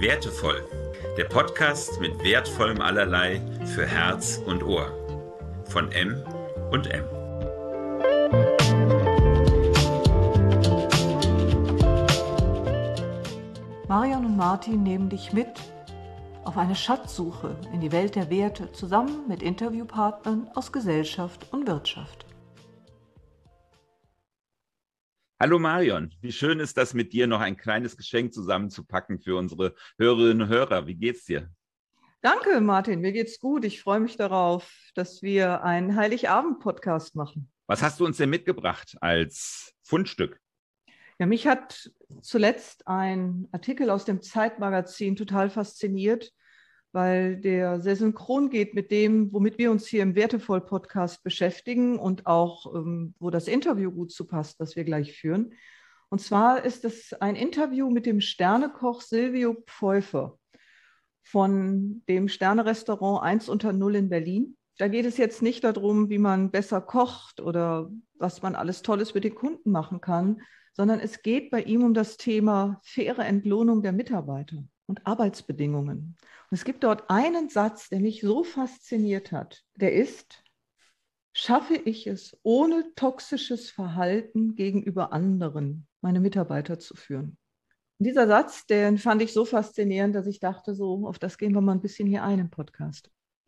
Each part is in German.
Wertevoll, der Podcast mit wertvollem Allerlei für Herz und Ohr. Von M&M. Marion und Martin nehmen dich mit auf eine Schatzsuche in die Welt der Werte zusammen mit Interviewpartnern aus Gesellschaft und Wirtschaft. Hallo Marion, wie schön ist das, mit dir noch ein kleines Geschenk zusammenzupacken für unsere Hörerinnen und Hörer. Wie geht's dir? Danke, Martin, mir geht's gut. Ich freue mich darauf, dass wir einen Heiligabend-Podcast machen. Was hast du uns denn mitgebracht als Fundstück? Ja, mich hat zuletzt ein Artikel aus dem Zeitmagazin total fasziniert, weil der sehr synchron geht mit dem, womit wir uns hier im Wertevoll-Podcast beschäftigen und auch, wo das Interview gut zu passt, das wir gleich führen. Und zwar ist es ein Interview mit dem Sternekoch Silvio Pfeufer von dem Sternerestaurant 1 unter 0 in Berlin. Da geht es jetzt nicht darum, wie man besser kocht oder was man alles Tolles mit den Kunden machen kann, sondern es geht bei ihm um das Thema faire Entlohnung der Mitarbeiter und Arbeitsbedingungen. Und es gibt dort einen Satz, der mich so fasziniert hat. Der ist: Schaffe ich es, ohne toxisches Verhalten gegenüber anderen meine Mitarbeiter zu führen? Und dieser Satz, den fand ich so faszinierend, dass ich dachte, so, auf das gehen wir mal ein bisschen hier ein im Podcast.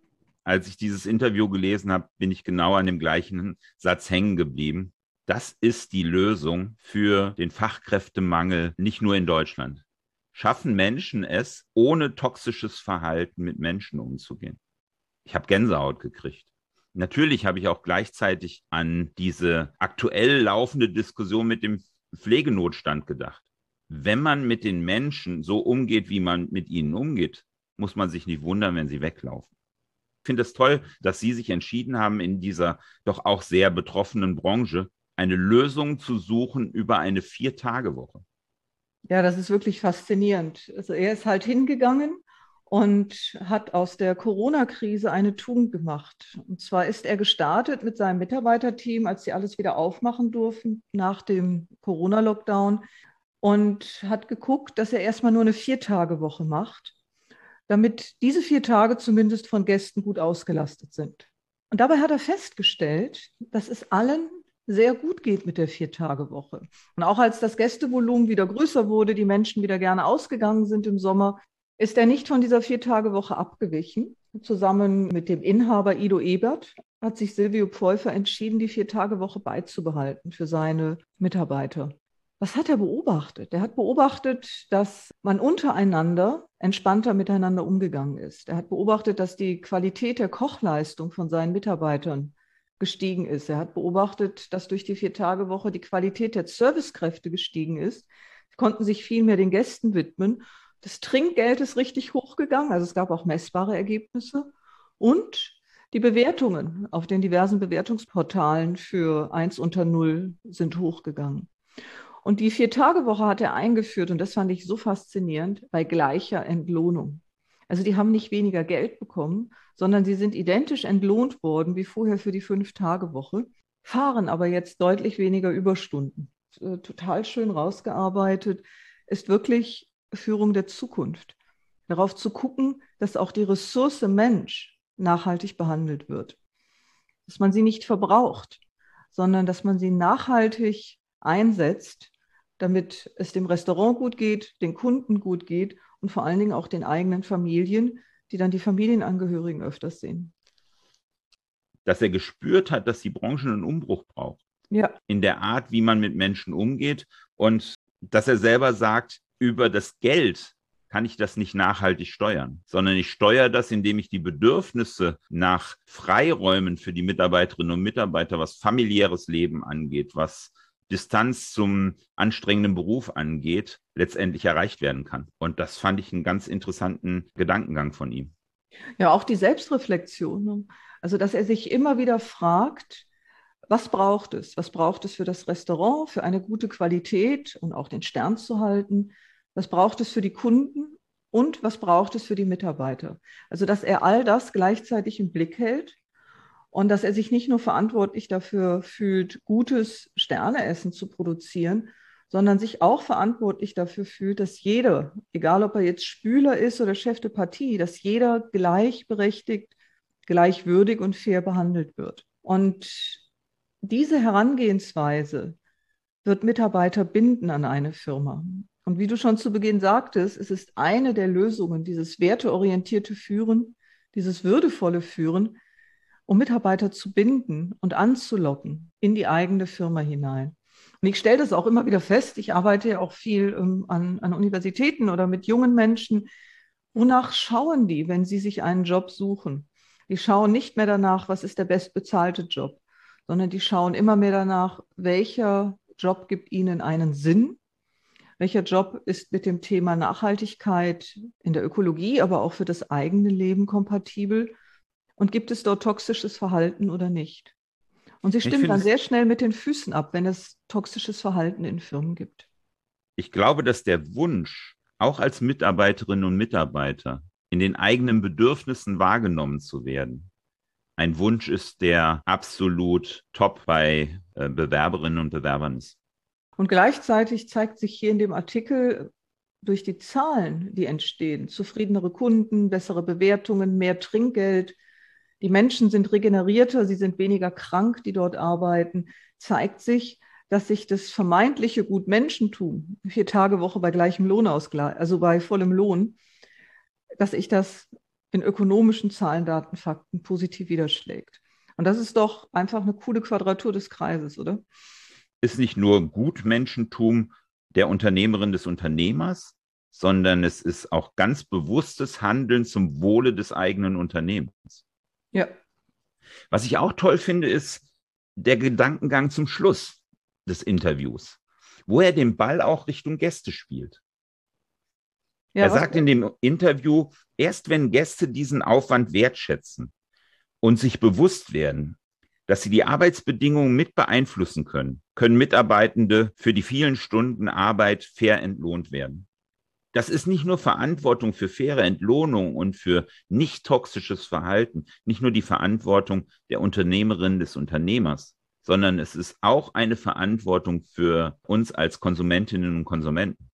Als ich dieses Interview gelesen habe, bin ich genau an dem gleichen Satz hängen geblieben. Das ist die Lösung für den Fachkräftemangel, nicht nur in Deutschland. Schaffen Menschen es, ohne toxisches Verhalten mit Menschen umzugehen? Ich habe Gänsehaut gekriegt. Natürlich habe ich auch gleichzeitig an diese aktuell laufende Diskussion mit dem Pflegenotstand gedacht. Wenn man mit den Menschen so umgeht, wie man mit ihnen umgeht, muss man sich nicht wundern, wenn sie weglaufen. Ich finde es toll, dass Sie sich entschieden haben, in dieser doch auch sehr betroffenen Branche eine Lösung zu suchen über eine 4-Tage-Woche. Ja, das ist wirklich faszinierend. Also er ist halt hingegangen und hat aus der Corona-Krise eine Tugend gemacht. Und zwar ist er gestartet mit seinem Mitarbeiterteam, als sie alles wieder aufmachen durften nach dem Corona-Lockdown, und hat geguckt, dass er erstmal nur eine 4-Tage-Woche macht, damit diese 4 Tage zumindest von Gästen gut ausgelastet sind. Und dabei hat er festgestellt, dass es allen sehr gut geht mit der 4-Tage-Woche. Und auch als das Gästevolumen wieder größer wurde, die Menschen wieder gerne ausgegangen sind im Sommer, ist er nicht von dieser 4-Tage-Woche abgewichen. Zusammen mit dem Inhaber Ido Ebert hat sich Silvio Pfeufer entschieden, die 4-Tage-Woche beizubehalten für seine Mitarbeiter. Was hat er beobachtet? Er hat beobachtet, dass man untereinander entspannter miteinander umgegangen ist. Er hat beobachtet, dass die Qualität der Kochleistung von seinen Mitarbeitern gestiegen ist. Er hat beobachtet, dass durch die 4-Tage-Woche die Qualität der Servicekräfte gestiegen ist. Sie konnten sich viel mehr den Gästen widmen. Das Trinkgeld ist richtig hochgegangen, also es gab auch messbare Ergebnisse. Und die Bewertungen auf den diversen Bewertungsportalen für 1 unter 0 sind hochgegangen. Und die 4-Tage-Woche hat er eingeführt, und das fand ich so faszinierend, bei gleicher Entlohnung. Also die haben nicht weniger Geld bekommen, sondern sie sind identisch entlohnt worden wie vorher für die 5-Tage-Woche, fahren aber jetzt deutlich weniger Überstunden. Total schön rausgearbeitet, ist wirklich Führung der Zukunft. Darauf zu gucken, dass auch die Ressource Mensch nachhaltig behandelt wird. Dass man sie nicht verbraucht, sondern dass man sie nachhaltig einsetzt, damit es dem Restaurant gut geht, den Kunden gut geht und vor allen Dingen auch den eigenen Familien, die dann die Familienangehörigen öfters sehen. Dass er gespürt hat, dass die Branche einen Umbruch braucht. Ja. In der Art, wie man mit Menschen umgeht, und dass er selber sagt, über das Geld kann ich das nicht nachhaltig steuern, sondern ich steuere das, indem ich die Bedürfnisse nach Freiräumen für die Mitarbeiterinnen und Mitarbeiter, was familiäres Leben angeht, was Distanz zum anstrengenden Beruf angeht, letztendlich erreicht werden kann. Und das fand ich einen ganz interessanten Gedankengang von ihm. Ja, auch die Selbstreflexion. Ne? Also, dass er sich immer wieder fragt, was braucht es? Was braucht es für das Restaurant, für eine gute Qualität und auch den Stern zu halten? Was braucht es für die Kunden und was braucht es für die Mitarbeiter? Also, dass er all das gleichzeitig im Blick hält und dass er sich nicht nur verantwortlich dafür fühlt, gutes Sterneessen zu produzieren, sondern sich auch verantwortlich dafür fühlt, dass jeder, egal ob er jetzt Spüler ist oder Chef de Partie, dass jeder gleichberechtigt, gleichwürdig und fair behandelt wird. Und diese Herangehensweise wird Mitarbeiter binden an eine Firma. Und wie du schon zu Beginn sagtest, es ist eine der Lösungen, dieses werteorientierte Führen, dieses würdevolle Führen, um Mitarbeiter zu binden und anzulocken in die eigene Firma hinein. Und ich stelle das auch immer wieder fest, ich arbeite ja auch viel an Universitäten oder mit jungen Menschen. Wonach schauen die, wenn sie sich einen Job suchen? Die schauen nicht mehr danach, was ist der bestbezahlte Job, sondern die schauen immer mehr danach, welcher Job gibt ihnen einen Sinn, welcher Job ist mit dem Thema Nachhaltigkeit in der Ökologie, aber auch für das eigene Leben kompatibel und gibt es dort toxisches Verhalten oder nicht. Und sie stimmt dann sehr schnell mit den Füßen ab, wenn es toxisches Verhalten in Firmen gibt. Ich glaube, dass der Wunsch, auch als Mitarbeiterinnen und Mitarbeiter, in den eigenen Bedürfnissen wahrgenommen zu werden, ein Wunsch ist, der absolut top bei Bewerberinnen und Bewerbern ist. Und gleichzeitig zeigt sich hier in dem Artikel durch die Zahlen, die entstehen, zufriedenere Kunden, bessere Bewertungen, mehr Trinkgeld, die Menschen sind regenerierter, sie sind weniger krank, die dort arbeiten, zeigt sich, dass sich das vermeintliche Gutmenschentum, 4-Tage-Woche bei gleichem Lohnausgleich, also bei vollem Lohn, dass sich das in ökonomischen Zahlen, Daten, Fakten positiv widerschlägt. Und das ist doch einfach eine coole Quadratur des Kreises, oder? Ist nicht nur Gutmenschentum der Unternehmerin, des Unternehmers, sondern es ist auch ganz bewusstes Handeln zum Wohle des eigenen Unternehmens. Ja. Was ich auch toll finde, ist der Gedankengang zum Schluss des Interviews, wo er den Ball auch Richtung Gäste spielt. Ja, er sagt in dem Interview, erst wenn Gäste diesen Aufwand wertschätzen und sich bewusst werden, dass sie die Arbeitsbedingungen mit beeinflussen können, können Mitarbeitende für die vielen Stunden Arbeit fair entlohnt werden. Das ist nicht nur Verantwortung für faire Entlohnung und für nicht toxisches Verhalten, nicht nur die Verantwortung der Unternehmerin, des Unternehmers, sondern es ist auch eine Verantwortung für uns als Konsumentinnen und Konsumenten.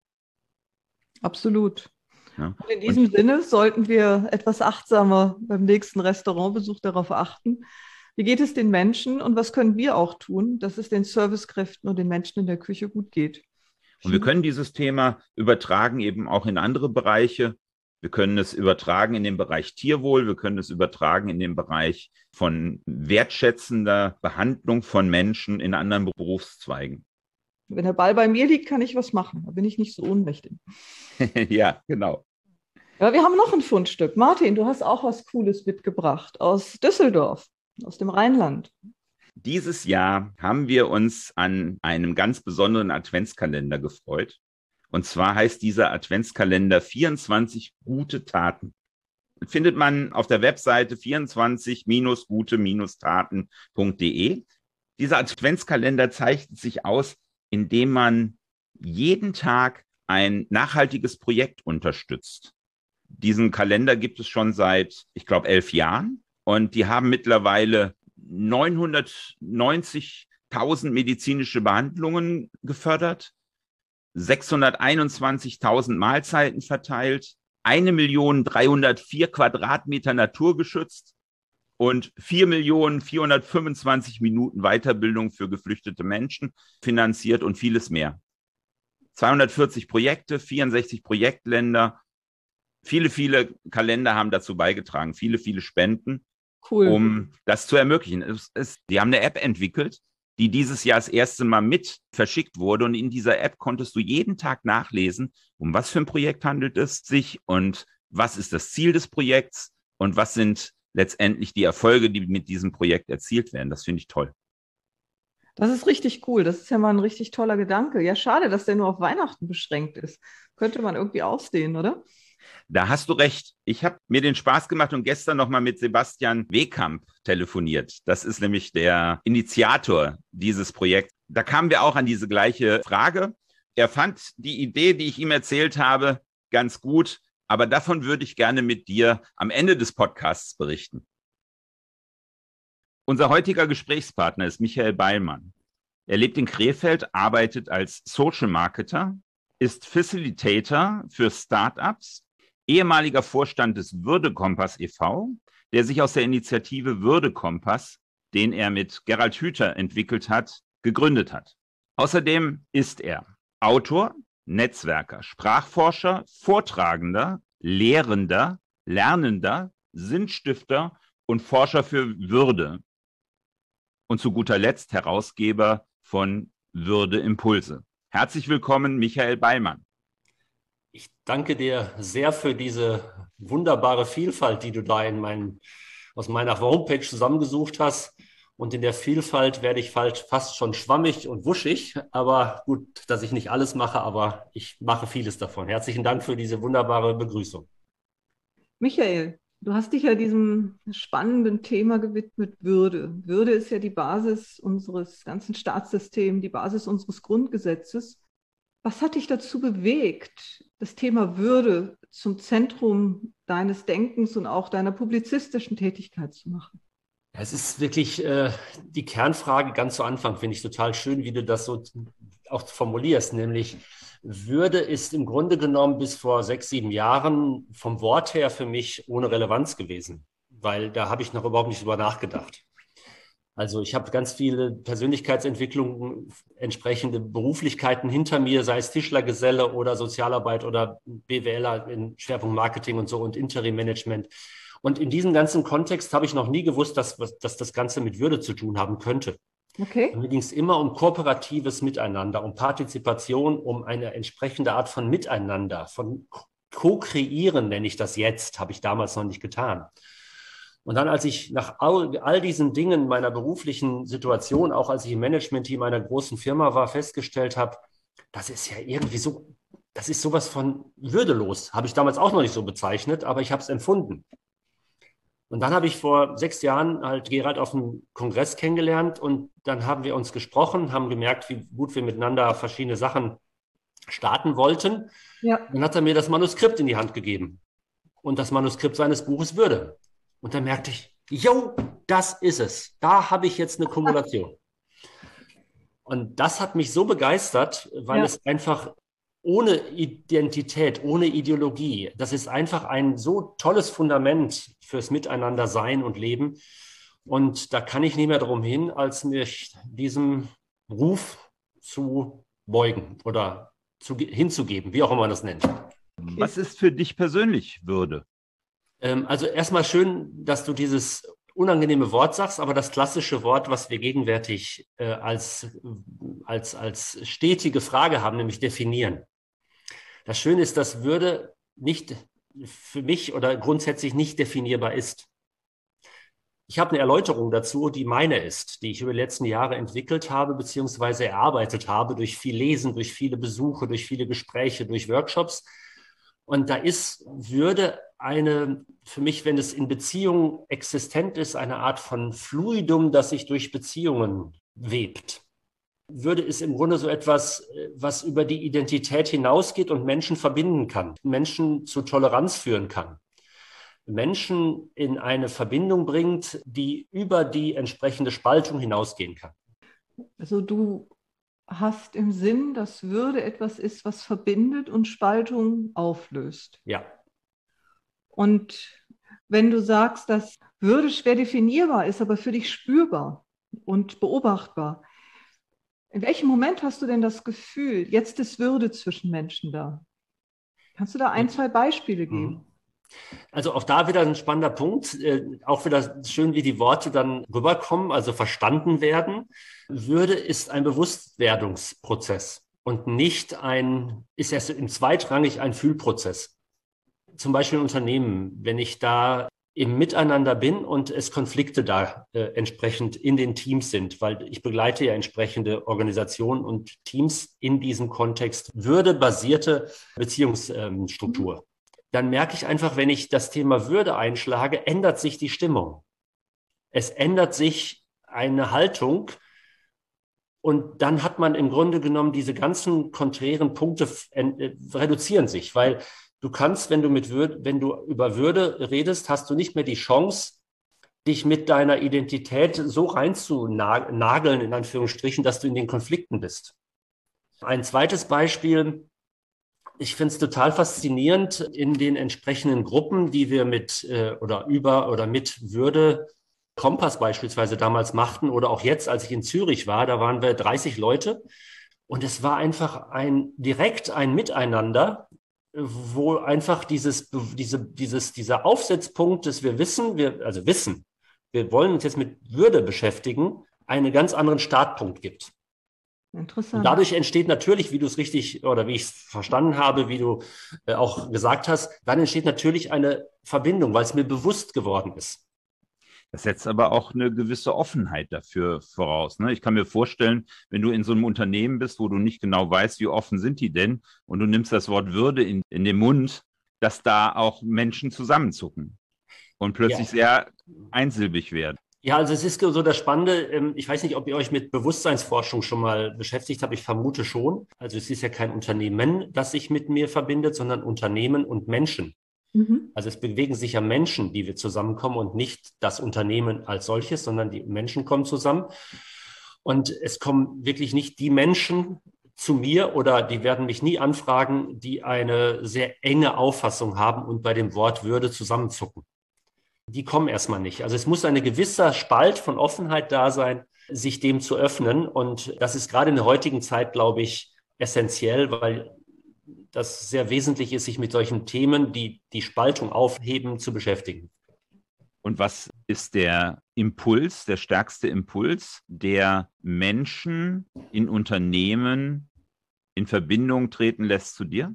Absolut. Ja. Und in diesem Sinne sollten wir etwas achtsamer beim nächsten Restaurantbesuch darauf achten. Wie geht es den Menschen und was können wir auch tun, dass es den Servicekräften und den Menschen in der Küche gut geht? Und wir können dieses Thema übertragen eben auch in andere Bereiche. Wir können es übertragen in den Bereich Tierwohl. Wir können es übertragen in den Bereich von wertschätzender Behandlung von Menschen in anderen Berufszweigen. Wenn der Ball bei mir liegt, kann ich was machen. Da bin ich nicht so ohnmächtig. Ja, genau. Aber wir haben noch ein Fundstück. Martin, du hast auch was Cooles mitgebracht aus Düsseldorf, aus dem Rheinland. Dieses Jahr haben wir uns an einem ganz besonderen Adventskalender gefreut. Und zwar heißt dieser Adventskalender 24 gute Taten. Findet man auf der Webseite 24-gute-taten.de. Dieser Adventskalender zeichnet sich aus, indem man jeden Tag ein nachhaltiges Projekt unterstützt. Diesen Kalender gibt es schon seit, ich glaube, 11 Jahren. Und die haben mittlerweile 990.000 medizinische Behandlungen gefördert, 621.000 Mahlzeiten verteilt, 1.304.000 Quadratmeter Natur geschützt und 4.425 Minuten Weiterbildung für geflüchtete Menschen finanziert und vieles mehr. 240 Projekte, 64 Projektländer, viele Kalender haben dazu beigetragen, viele Spenden. Cool. Um das zu ermöglichen. Die haben eine App entwickelt, die dieses Jahr das erste Mal mit verschickt wurde. Und in dieser App konntest du jeden Tag nachlesen, um was für ein Projekt handelt es sich und was ist das Ziel des Projekts und was sind letztendlich die Erfolge, die mit diesem Projekt erzielt werden. Das finde ich toll. Das ist richtig cool. Das ist ja mal ein richtig toller Gedanke. Ja, schade, dass der nur auf Weihnachten beschränkt ist. Könnte man irgendwie ausdehnen, oder? Da hast du recht. Ich habe mir den Spaß gemacht und gestern noch mal mit Sebastian Wehkamp telefoniert. Das ist nämlich der Initiator dieses Projekts. Da kamen wir auch an diese gleiche Frage. Er fand die Idee, die ich ihm erzählt habe, ganz gut. Aber davon würde ich gerne mit dir am Ende des Podcasts berichten. Unser heutiger Gesprächspartner ist Michael Beilmann. Er lebt in Krefeld, arbeitet als Social Marketer, ist Facilitator für Startups, ehemaliger Vorstand des Würdekompass e.V., der sich aus der Initiative Würdekompass, den er mit Gerald Hüther entwickelt hat, gegründet hat. Außerdem ist er Autor, Netzwerker, Sprachforscher, Vortragender, Lehrender, Lernender, Sinnstifter und Forscher für Würde. Und zu guter Letzt Herausgeber von Würde Impulse. Herzlich willkommen, Michael Beilmann. Ich danke dir sehr für diese wunderbare Vielfalt, die du da aus meiner Homepage zusammengesucht hast. Und in der Vielfalt werde ich fast schon schwammig und wuschig. Aber gut, dass ich nicht alles mache, aber ich mache vieles davon. Herzlichen Dank für diese wunderbare Begrüßung. Michael, du hast dich ja diesem spannenden Thema gewidmet, Würde. Würde ist ja die Basis unseres ganzen Staatssystems, die Basis unseres Grundgesetzes. Was hat dich dazu bewegt, das Thema Würde zum Zentrum deines Denkens und auch deiner publizistischen Tätigkeit zu machen? Es ist wirklich die Kernfrage ganz zu Anfang, finde ich total schön, wie du das so auch formulierst, nämlich Würde ist im Grunde genommen bis vor 6, 7 Jahren vom Wort her für mich ohne Relevanz gewesen, weil da habe ich noch überhaupt nicht drüber nachgedacht. Also ich habe ganz viele Persönlichkeitsentwicklungen, entsprechende Beruflichkeiten hinter mir, sei es Tischlergeselle oder Sozialarbeit oder BWLer in Schwerpunkt Marketing und so und Interim-Management. Und in diesem ganzen Kontext habe ich noch nie gewusst, dass das Ganze mit Würde zu tun haben könnte. Okay. Und mir ging es immer um kooperatives Miteinander, um Partizipation, um eine entsprechende Art von Miteinander, von Co-Kreieren nenne ich das jetzt, habe ich damals noch nicht getan. Und dann, als ich nach all diesen Dingen meiner beruflichen Situation, auch als ich im Management-Team einer großen Firma war, festgestellt habe, das ist ja irgendwie so, das ist sowas von würdelos. Habe ich damals auch noch nicht so bezeichnet, aber ich habe es empfunden. Und dann habe ich vor 6 Jahren halt Gerald auf dem Kongress kennengelernt und dann haben wir uns gesprochen, haben gemerkt, wie gut wir miteinander verschiedene Sachen starten wollten. Ja. Dann hat er mir das Manuskript in die Hand gegeben und das Manuskript seines Buches Würde. Und dann merkte ich, jo, das ist es. Da habe ich jetzt eine Kumulation. Und das hat mich so begeistert, weil es einfach ohne Identität, ohne Ideologie, das ist einfach ein so tolles Fundament fürs Miteinander sein und leben. Und da kann ich nicht mehr drum hin, als mich diesem Ruf zu beugen oder hinzugeben, wie auch immer man das nennt. Was ist für dich persönlich Würde? Also erstmal schön, dass du dieses unangenehme Wort sagst, aber das klassische Wort, was wir gegenwärtig als stetige Frage haben, nämlich definieren. Das Schöne ist, dass Würde nicht für mich oder grundsätzlich nicht definierbar ist. Ich habe eine Erläuterung dazu, die meine ist, die ich über die letzten Jahre entwickelt habe bzw. erarbeitet habe durch viel Lesen, durch viele Besuche, durch viele Gespräche, durch Workshops. Und da ist Würde für mich, wenn es in Beziehungen existent ist, eine Art von Fluidum, das sich durch Beziehungen webt. Würde ist im Grunde so etwas, was über die Identität hinausgeht und Menschen verbinden kann, Menschen zu Toleranz führen kann, Menschen in eine Verbindung bringt, die über die entsprechende Spaltung hinausgehen kann. Also du hast im Sinn, dass Würde etwas ist, was verbindet und Spaltung auflöst. Ja. Und wenn du sagst, dass Würde schwer definierbar ist, aber für dich spürbar und beobachtbar, in welchem Moment hast du denn das Gefühl, jetzt ist Würde zwischen Menschen da? Kannst du da 1, 2 Beispiele geben? Also auch da wieder ein spannender Punkt, auch wieder schön, wie die Worte dann rüberkommen, also verstanden werden. Würde ist ein Bewusstwerdungsprozess und ist erst zweitrangig ein Fühlprozess. Zum Beispiel in Unternehmen, wenn ich da im Miteinander bin und es Konflikte da entsprechend in den Teams sind, weil ich begleite ja entsprechende Organisationen und Teams in diesem Kontext würdebasierte Beziehungsstruktur. Dann merke ich einfach, wenn ich das Thema Würde einschlage, ändert sich die Stimmung. Es ändert sich eine Haltung und dann hat man im Grunde genommen diese ganzen konträren Punkte reduzieren sich, weil du kannst, wenn du über Würde redest, hast du nicht mehr die Chance, dich mit deiner Identität so reinzunageln, in Anführungsstrichen, dass du in den Konflikten bist. Ein zweites Beispiel: Ich finde es total faszinierend in den entsprechenden Gruppen, die wir mit oder über oder mit Würde Kompass beispielsweise damals machten oder auch jetzt, als ich in Zürich war, da waren wir 30 Leute und es war einfach direkt ein Miteinander, wo einfach dieser Aufsetzpunkt, dass wir wissen, wir wollen uns jetzt mit Würde beschäftigen, einen ganz anderen Startpunkt gibt. Interessant. Und dadurch entsteht natürlich, wie du es richtig oder wie ich es verstanden habe, wie du auch gesagt hast, dann entsteht natürlich eine Verbindung, weil es mir bewusst geworden ist. Das setzt aber auch eine gewisse Offenheit dafür voraus. Ne? Ich kann mir vorstellen, wenn du in so einem Unternehmen bist, wo du nicht genau weißt, wie offen sind die denn, und du nimmst das Wort Würde in den Mund, dass da auch Menschen zusammenzucken und plötzlich sehr einsilbig werden. Ja, also es ist so das Spannende, ich weiß nicht, ob ihr euch mit Bewusstseinsforschung schon mal beschäftigt habt, ich vermute schon. Also es ist ja kein Unternehmen, das sich mit mir verbindet, sondern Unternehmen und Menschen. Mhm. Also es bewegen sich ja Menschen, die wir zusammenkommen und nicht das Unternehmen als solches, sondern die Menschen kommen zusammen. Und es kommen wirklich nicht die Menschen zu mir oder die werden mich nie anfragen, die eine sehr enge Auffassung haben und bei dem Wort Würde zusammenzucken. Die kommen erstmal nicht. Also es muss ein gewisser Spalt von Offenheit da sein, sich dem zu öffnen. Und das ist gerade in der heutigen Zeit, glaube ich, essentiell, weil das sehr wesentlich ist, sich mit solchen Themen, die die Spaltung aufheben, zu beschäftigen. Und was ist der Impuls, der stärkste Impuls, der Menschen in Unternehmen in Verbindung treten lässt zu dir?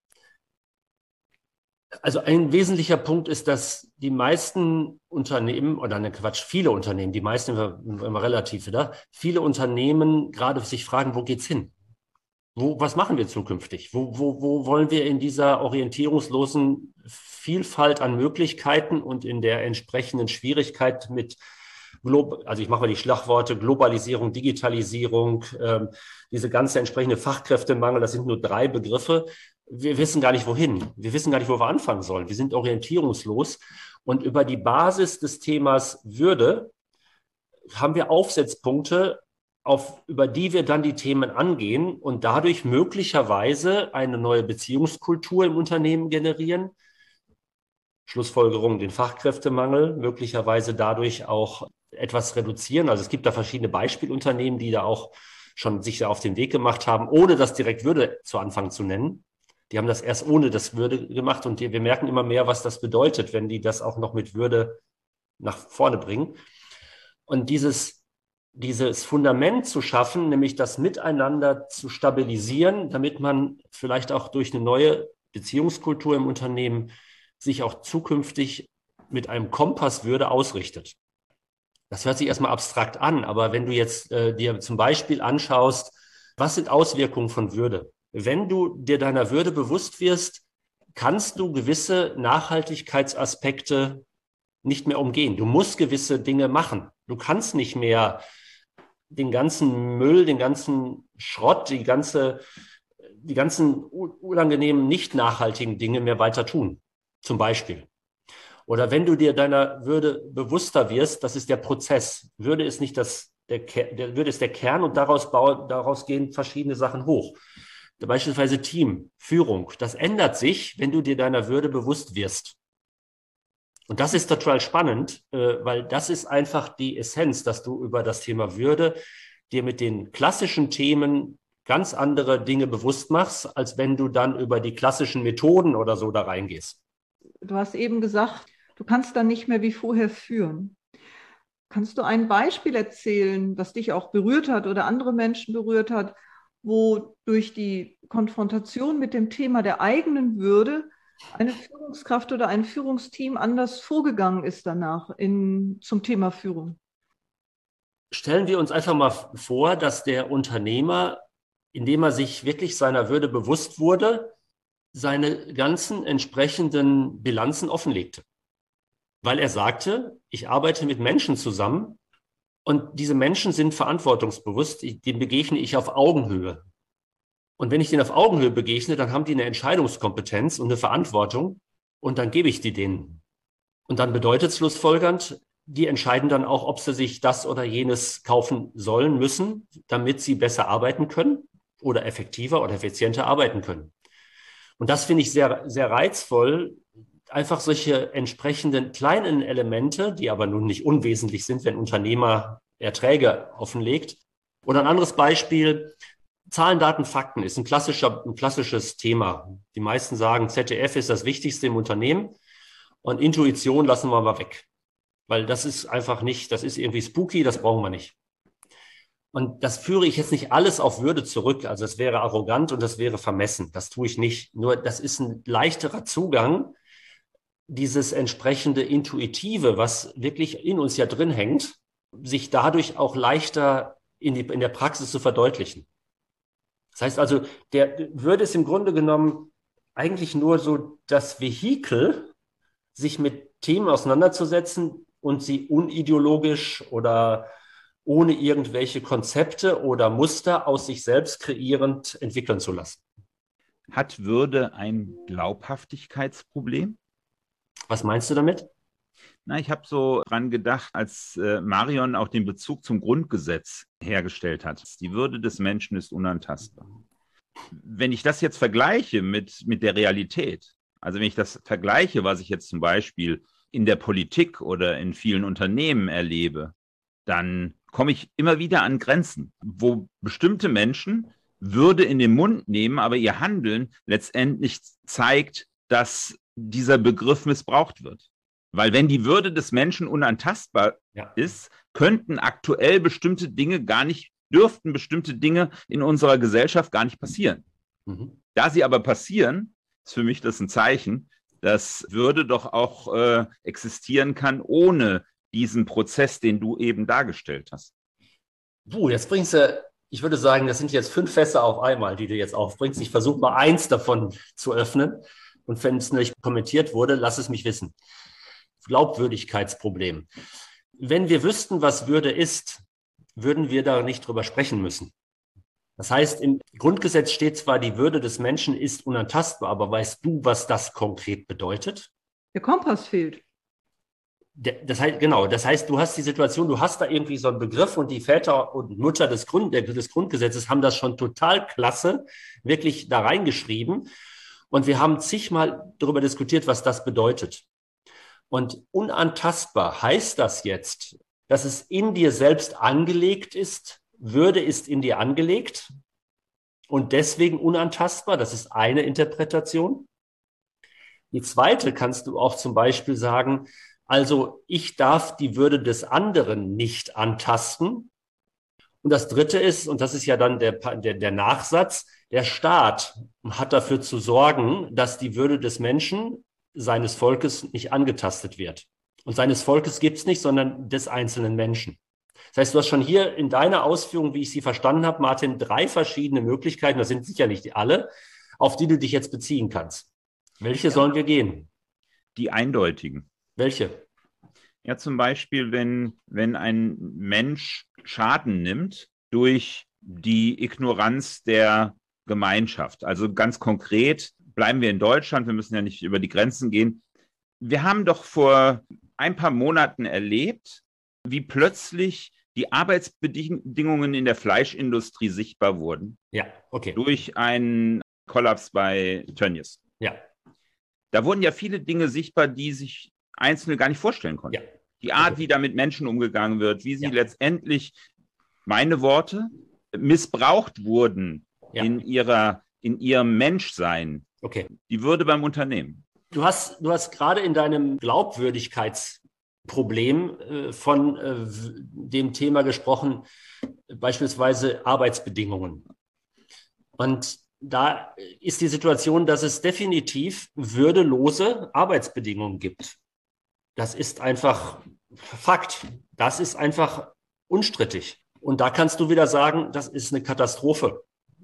Also ein wesentlicher Punkt ist, dass die meisten Unternehmen, viele Unternehmen, die meisten immer relativ wieder, viele Unternehmen gerade sich fragen, wo geht's hin? Was machen wir zukünftig? Wo wollen wir in dieser orientierungslosen Vielfalt an Möglichkeiten und in der entsprechenden Schwierigkeit mit also ich mache mal die Schlagworte Globalisierung, Digitalisierung, diese ganze entsprechende Fachkräftemangel, das sind nur 3 Begriffe. Wir wissen gar nicht, wohin. Wir wissen gar nicht, wo wir anfangen sollen. Wir sind orientierungslos. Und über die Basis des Themas Würde haben wir Aufsetzpunkte, über die wir dann die Themen angehen und dadurch möglicherweise eine neue Beziehungskultur im Unternehmen generieren. Schlussfolgerung, den Fachkräftemangel, möglicherweise dadurch auch etwas reduzieren. Also es gibt da verschiedene Beispielunternehmen, die da auch schon sich da auf den Weg gemacht haben, ohne das direkt Würde zu Anfang zu nennen. Die haben das erst ohne das Würde gemacht und wir merken immer mehr, was das bedeutet, wenn die das auch noch mit Würde nach vorne bringen. Und dieses Fundament zu schaffen, nämlich das Miteinander zu stabilisieren, damit man vielleicht auch durch eine neue Beziehungskultur im Unternehmen sich auch zukünftig mit einem Kompass Würde ausrichtet. Das hört sich erstmal abstrakt an, aber wenn du jetzt dir zum Beispiel anschaust, was sind Auswirkungen von Würde? Wenn du dir deiner Würde bewusst wirst, kannst du gewisse Nachhaltigkeitsaspekte nicht mehr umgehen. Du musst gewisse Dinge machen. Du kannst nicht mehr den ganzen Müll, den ganzen Schrott, die ganzen unangenehmen, nicht nachhaltigen Dinge mehr weiter tun. Zum Beispiel. Oder wenn du dir deiner Würde bewusster wirst, das ist der Prozess. Würde ist nicht Würde ist der Kern und daraus gehen verschiedene Sachen hoch. Beispielsweise Team, Führung. Das ändert sich, wenn du dir deiner Würde bewusst wirst. Und das ist total spannend, weil das ist einfach die Essenz, dass du über das Thema Würde dir mit den klassischen Themen ganz andere Dinge bewusst machst, als wenn du dann über die klassischen Methoden oder so da reingehst. Du hast eben gesagt, du kannst dann nicht mehr wie vorher führen. Kannst du ein Beispiel erzählen, was dich auch berührt hat oder andere Menschen berührt hat, wo durch die Konfrontation mit dem Thema der eigenen Würde eine Führungskraft oder ein Führungsteam anders vorgegangen ist danach zum Thema Führung? Stellen wir uns einfach mal vor, dass der Unternehmer, indem er sich wirklich seiner Würde bewusst wurde, seine ganzen entsprechenden Bilanzen offenlegte. Weil er sagte, ich arbeite mit Menschen zusammen und diese Menschen sind verantwortungsbewusst, denen begegne ich auf Augenhöhe. Und wenn ich denen auf Augenhöhe begegne, dann haben die eine Entscheidungskompetenz und eine Verantwortung und dann gebe ich die denen. Und dann bedeutet schlussfolgernd, die entscheiden dann auch, ob sie sich das oder jenes kaufen sollen, müssen, damit sie besser arbeiten können oder effektiver oder effizienter arbeiten können. Und das finde ich sehr, sehr reizvoll. Einfach solche entsprechenden kleinen Elemente, die aber nun nicht unwesentlich sind, wenn Unternehmer Erträge offenlegt. Oder ein anderes Beispiel, Zahlen, Daten, Fakten ist ein klassisches Thema. Die meisten sagen, ZDF ist das Wichtigste im Unternehmen und Intuition lassen wir mal weg. Weil das ist einfach nicht, das ist irgendwie spooky, das brauchen wir nicht. Und das führe ich jetzt nicht alles auf Würde zurück. Also es wäre arrogant und das wäre vermessen. Das tue ich nicht. Nur das ist ein leichterer Zugang, dieses entsprechende Intuitive, was wirklich in uns ja drin hängt, sich dadurch auch leichter in der Praxis zu verdeutlichen. Das heißt also, der Würde ist im Grunde genommen eigentlich nur so das Vehikel, sich mit Themen auseinanderzusetzen und sie unideologisch oder ohne irgendwelche Konzepte oder Muster aus sich selbst kreierend entwickeln zu lassen. Hat Würde ein Glaubhaftigkeitsproblem? Was meinst du damit? Na, ich habe so dran gedacht, als Marion auch den Bezug zum Grundgesetz hergestellt hat. Die Würde des Menschen ist unantastbar. Wenn ich das jetzt vergleiche mit der Realität, also wenn ich das vergleiche, was ich jetzt zum Beispiel in der Politik oder in vielen Unternehmen erlebe, dann komme ich immer wieder an Grenzen, wo bestimmte Menschen Würde in den Mund nehmen, aber ihr Handeln letztendlich zeigt, dass dieser Begriff missbraucht wird. Weil wenn die Würde des Menschen unantastbar ist, könnten aktuell bestimmte Dinge dürften bestimmte Dinge in unserer Gesellschaft gar nicht passieren. Mhm. Da sie aber passieren, ist für mich das ein Zeichen, dass Würde doch auch existieren kann, ohne diesen Prozess, den du eben dargestellt hast. Jetzt bringst du, ich würde sagen, das sind jetzt 5 Fässer auf einmal, die du jetzt aufbringst. Ich versuche mal eins davon zu öffnen. Und wenn es nicht kommentiert wurde, lass es mich wissen. Glaubwürdigkeitsproblem. Wenn wir wüssten, was Würde ist, würden wir da nicht drüber sprechen müssen. Das heißt, im Grundgesetz steht zwar, die Würde des Menschen ist unantastbar, aber weißt du, was das konkret bedeutet? Der Kompass fehlt. Das heißt, genau, das heißt, du hast die Situation, du hast da irgendwie so einen Begriff und die Väter und Mutter des Grundgesetzes haben das schon total klasse wirklich da reingeschrieben. Und wir haben zigmal darüber diskutiert, was das bedeutet. Und unantastbar heißt das jetzt, dass es in dir selbst angelegt ist, Würde ist in dir angelegt und deswegen unantastbar. Das ist eine Interpretation. Die zweite kannst du auch zum Beispiel sagen, also ich darf die Würde des anderen nicht antasten. Und das dritte ist, und das ist ja dann der Nachsatz, der Staat hat dafür zu sorgen, dass die Würde des Menschen, seines Volkes, nicht angetastet wird. Und seines Volkes gibt es nicht, sondern des einzelnen Menschen. Das heißt, du hast schon hier in deiner Ausführung, wie ich sie verstanden habe, Martin, 3 verschiedene Möglichkeiten, das sind sicher nicht alle, auf die du dich jetzt beziehen kannst. Welche sollen wir gehen? Die eindeutigen. Welche? Ja, zum Beispiel, wenn ein Mensch Schaden nimmt durch die Ignoranz der Gemeinschaft. Also ganz konkret, bleiben wir in Deutschland, wir müssen ja nicht über die Grenzen gehen. Wir haben doch vor ein paar Monaten erlebt, wie plötzlich die Arbeitsbedingungen in der Fleischindustrie sichtbar wurden. Ja, okay. Durch einen Kollaps bei Tönnies. Ja. Da wurden ja viele Dinge sichtbar, die sich Einzelne gar nicht vorstellen konnten. Ja. Die Art, wie da mit Menschen umgegangen wird, wie sie letztendlich, meine Worte, missbraucht wurden in ihrem Menschsein. Okay. Die Würde beim Unternehmen. Du hast gerade in deinem Glaubwürdigkeitsproblem von dem Thema gesprochen, beispielsweise Arbeitsbedingungen. Und da ist die Situation, dass es definitiv würdelose Arbeitsbedingungen gibt. Das ist einfach Fakt. Das ist einfach unstrittig. Und da kannst du wieder sagen, das ist eine Katastrophe.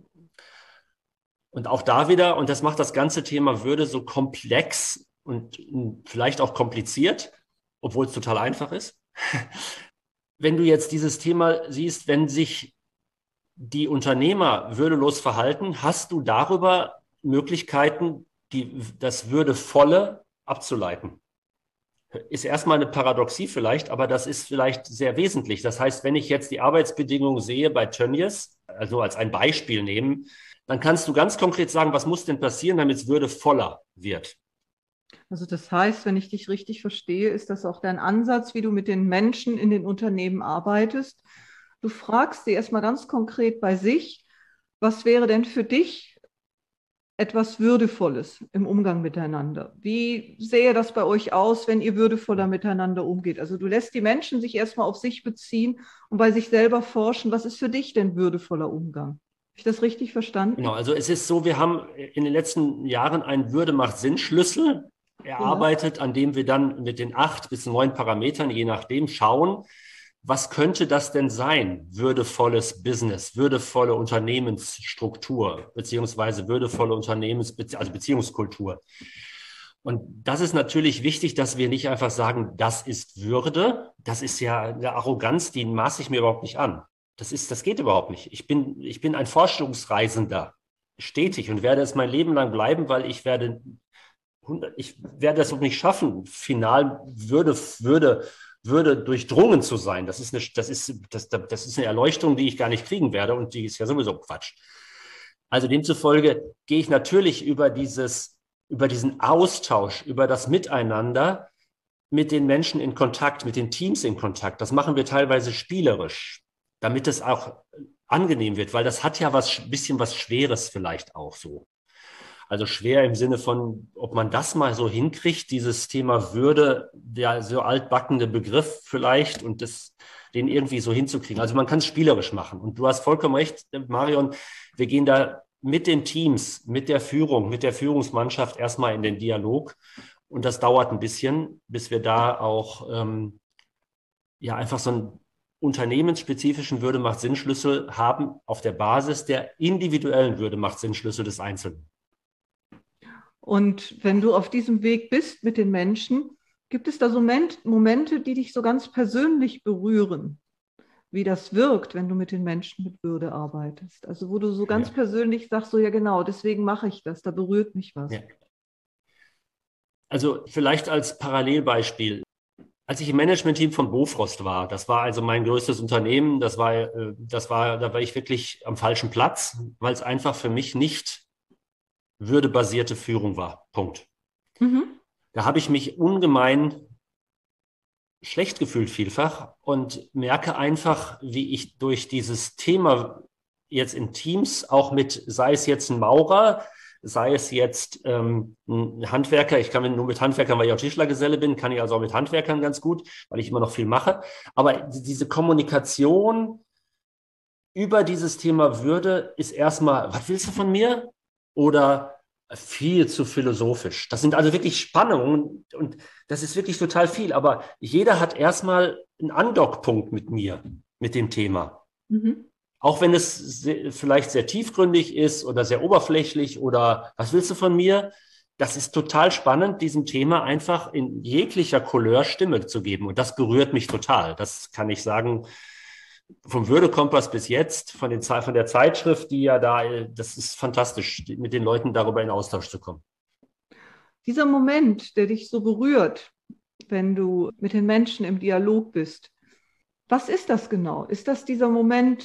Und auch da wieder, und das macht das ganze Thema Würde so komplex und vielleicht auch kompliziert, obwohl es total einfach ist. Wenn du jetzt dieses Thema siehst, wenn sich die Unternehmer würdelos verhalten, hast du darüber Möglichkeiten, das Würdevolle abzuleiten. Ist erstmal eine Paradoxie vielleicht, aber das ist vielleicht sehr wesentlich. Das heißt, wenn ich jetzt die Arbeitsbedingungen sehe bei Tönnies, also als ein Beispiel nehmen, dann kannst du ganz konkret sagen, was muss denn passieren, damit es würdevoller wird? Also das heißt, wenn ich dich richtig verstehe, ist das auch dein Ansatz, wie du mit den Menschen in den Unternehmen arbeitest. Du fragst sie erstmal ganz konkret bei sich, was wäre denn für dich etwas Würdevolles im Umgang miteinander? Wie sähe das bei euch aus, wenn ihr würdevoller miteinander umgeht? Also du lässt die Menschen sich erstmal auf sich beziehen und bei sich selber forschen, was ist für dich denn würdevoller Umgang? Habe ich das richtig verstanden? Genau, also es ist so, wir haben in den letzten Jahren einen Würde-macht-Sinn-Schlüssel erarbeitet, an dem wir dann mit den 8 bis 9 Parametern, je nachdem, schauen, was könnte das denn sein? Würdevolles Business, würdevolle Unternehmensstruktur, beziehungsweise würdevolle Beziehungskultur. Und das ist natürlich wichtig, dass wir nicht einfach sagen, das ist Würde. Das ist ja eine Arroganz, die maße ich mir überhaupt nicht an. Das geht überhaupt nicht. Ich bin ein Forschungsreisender, stetig, und werde es mein Leben lang bleiben, weil ich werde das auch nicht schaffen, final Würde durchdrungen zu sein. Das ist eine Erleuchtung, die ich gar nicht kriegen werde, und die ist ja sowieso Quatsch. Also demzufolge gehe ich natürlich über diesen Austausch, über das Miteinander mit den Menschen in Kontakt, mit den Teams in Kontakt. Das machen wir teilweise spielerisch, damit es auch angenehm wird, weil das hat ja bisschen was Schweres vielleicht auch so. Also schwer im Sinne von, ob man das mal so hinkriegt, dieses Thema Würde, der so altbackene Begriff vielleicht, und den irgendwie so hinzukriegen. Also man kann es spielerisch machen. Und du hast vollkommen recht, Marion, wir gehen da mit den Teams, mit der Führung, mit der Führungsmannschaft erstmal in den Dialog. Und das dauert ein bisschen, bis wir da auch einfach so einen unternehmensspezifischen Würde-macht-Sinn-Schlüssel haben auf der Basis der individuellen Würde-macht-Sinn-Schlüssel des Einzelnen. Und wenn du auf diesem Weg bist mit den Menschen, gibt es da so Momente, die dich so ganz persönlich berühren, wie das wirkt, wenn du mit den Menschen mit Würde arbeitest? Also wo du so ganz persönlich sagst, so ja genau, deswegen mache ich das, da berührt mich was. Ja. Also vielleicht als Parallelbeispiel. Als ich im Management-Team von Bofrost war, das war also mein größtes Unternehmen, da war ich wirklich am falschen Platz, weil es einfach für mich nicht würdebasierte Führung war. Punkt. Mhm. Da habe ich mich ungemein schlecht gefühlt vielfach und merke einfach, wie ich durch dieses Thema jetzt in Teams auch sei es jetzt ein Maurer, sei es jetzt ein Handwerker, ich kann nur mit Handwerkern, weil ich auch Tischlergeselle bin, kann ich also auch mit Handwerkern ganz gut, weil ich immer noch viel mache. Aber diese Kommunikation über dieses Thema Würde ist erstmal, was willst du von mir? Oder viel zu philosophisch. Das sind also wirklich Spannungen, und das ist wirklich total viel. Aber jeder hat erstmal einen Andockpunkt mit mir, mit dem Thema. Mhm. Auch wenn es vielleicht sehr tiefgründig ist oder sehr oberflächlich oder was willst du von mir? Das ist total spannend, diesem Thema einfach in jeglicher Couleur Stimme zu geben. Und das berührt mich total. Das kann ich sagen. Vom Würde-Kompass bis jetzt, von der Zeitschrift, die ja das ist fantastisch, mit den Leuten darüber in Austausch zu kommen. Dieser Moment, der dich so berührt, wenn du mit den Menschen im Dialog bist, was ist das genau? Ist das dieser Moment,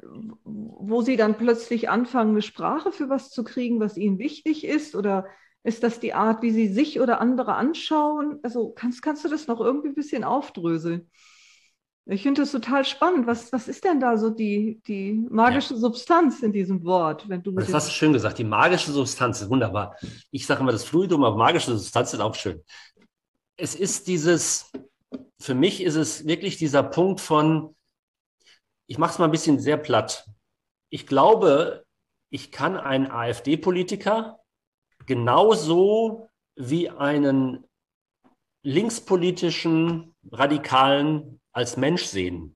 wo sie dann plötzlich anfangen, eine Sprache für was zu kriegen, was ihnen wichtig ist? Oder ist das die Art, wie sie sich oder andere anschauen? Also kannst du das noch irgendwie ein bisschen aufdröseln? Ich finde das total spannend. Was ist denn da so die magische Substanz in diesem Wort? Das hast du schön gesagt. Die magische Substanz ist wunderbar. Ich sage immer das Fluidum, aber magische Substanz ist auch schön. Es ist für mich ist es wirklich dieser Punkt von, ich mache es mal ein bisschen sehr platt. Ich glaube, ich kann einen AfD-Politiker genauso wie einen linkspolitischen Radikalen als Mensch sehen.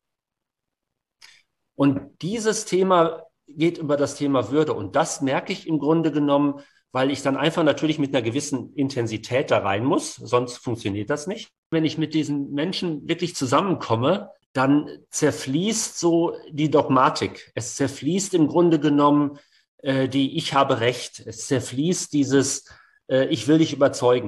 Und dieses Thema geht über das Thema Würde. Und das merke ich im Grunde genommen, weil ich dann einfach natürlich mit einer gewissen Intensität da rein muss, sonst funktioniert das nicht. Wenn ich mit diesen Menschen wirklich zusammenkomme, dann zerfließt so die Dogmatik. Es zerfließt im Grunde genommen ich habe Recht. Es zerfließt dieses, ich will dich überzeugen.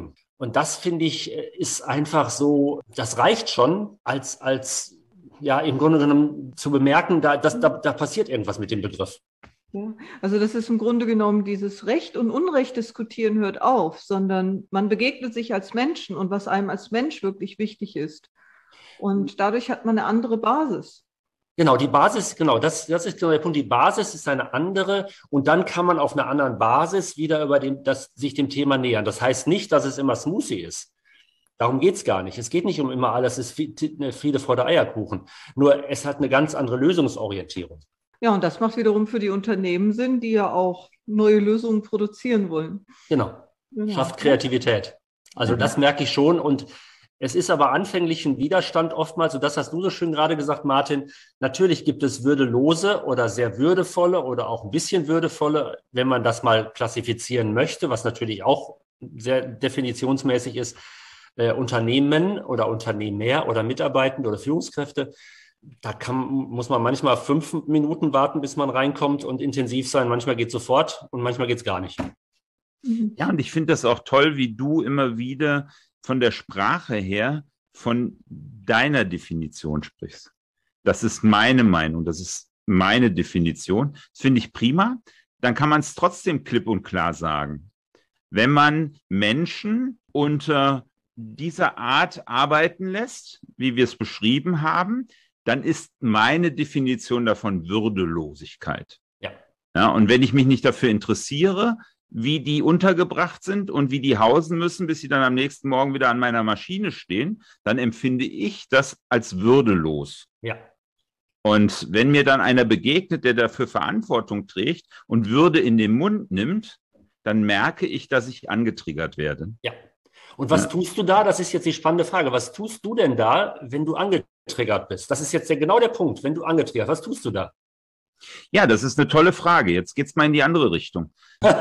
Und das, finde ich, ist einfach so, das reicht schon, als ja, im Grunde genommen zu bemerken, da passiert irgendwas mit dem Begriff. Ja, also das ist im Grunde genommen dieses Recht und Unrecht diskutieren hört auf, sondern man begegnet sich als Menschen und was einem als Mensch wirklich wichtig ist. Und dadurch hat man eine andere Basis. Genau, die Basis, genau, das ist genau der Punkt. Die Basis ist eine andere und dann kann man auf einer anderen Basis wieder sich dem Thema nähern. Das heißt nicht, dass es immer smoothie ist. Darum geht's gar nicht. Es geht nicht um immer alles, es ist Friede, Freude, Eierkuchen. Nur es hat eine ganz andere Lösungsorientierung. Ja, und das macht wiederum für die Unternehmen Sinn, die ja auch neue Lösungen produzieren wollen. Genau, Genau. schafft Kreativität. Also das merke ich schon und es ist aber anfänglich ein Widerstand oftmals, und das hast du so schön gerade gesagt, Martin, natürlich gibt es würdelose oder sehr würdevolle oder auch ein bisschen würdevolle, wenn man das mal klassifizieren möchte, was natürlich auch sehr definitionsmäßig ist, Unternehmen oder Unternehmer oder Mitarbeitende oder Führungskräfte. Da muss man manchmal 5 Minuten warten, bis man reinkommt und intensiv sein. Manchmal geht es sofort und manchmal geht es gar nicht. Ja, und ich finde das auch toll, wie du immer wieder von der Sprache her von deiner Definition sprichst. Das ist meine Meinung, das ist meine Definition. Das finde ich prima. Dann kann man es trotzdem klipp und klar sagen. Wenn man Menschen unter dieser Art arbeiten lässt, wie wir es beschrieben haben, dann ist meine Definition davon Würdelosigkeit. Ja, und wenn ich mich nicht dafür interessiere, wie die untergebracht sind und wie die hausen müssen, bis sie dann am nächsten Morgen wieder an meiner Maschine stehen, dann empfinde ich das als würdelos. Ja. Und wenn mir dann einer begegnet, der dafür Verantwortung trägt und Würde in den Mund nimmt, dann merke ich, dass ich angetriggert werde. Ja. Und was tust du da? Das ist jetzt die spannende Frage. Was tust du denn da, wenn du angetriggert bist? Das ist jetzt genau der Punkt. Wenn du angetriggert, was tust du da? Ja, das ist eine tolle Frage. Jetzt geht's mal in die andere Richtung.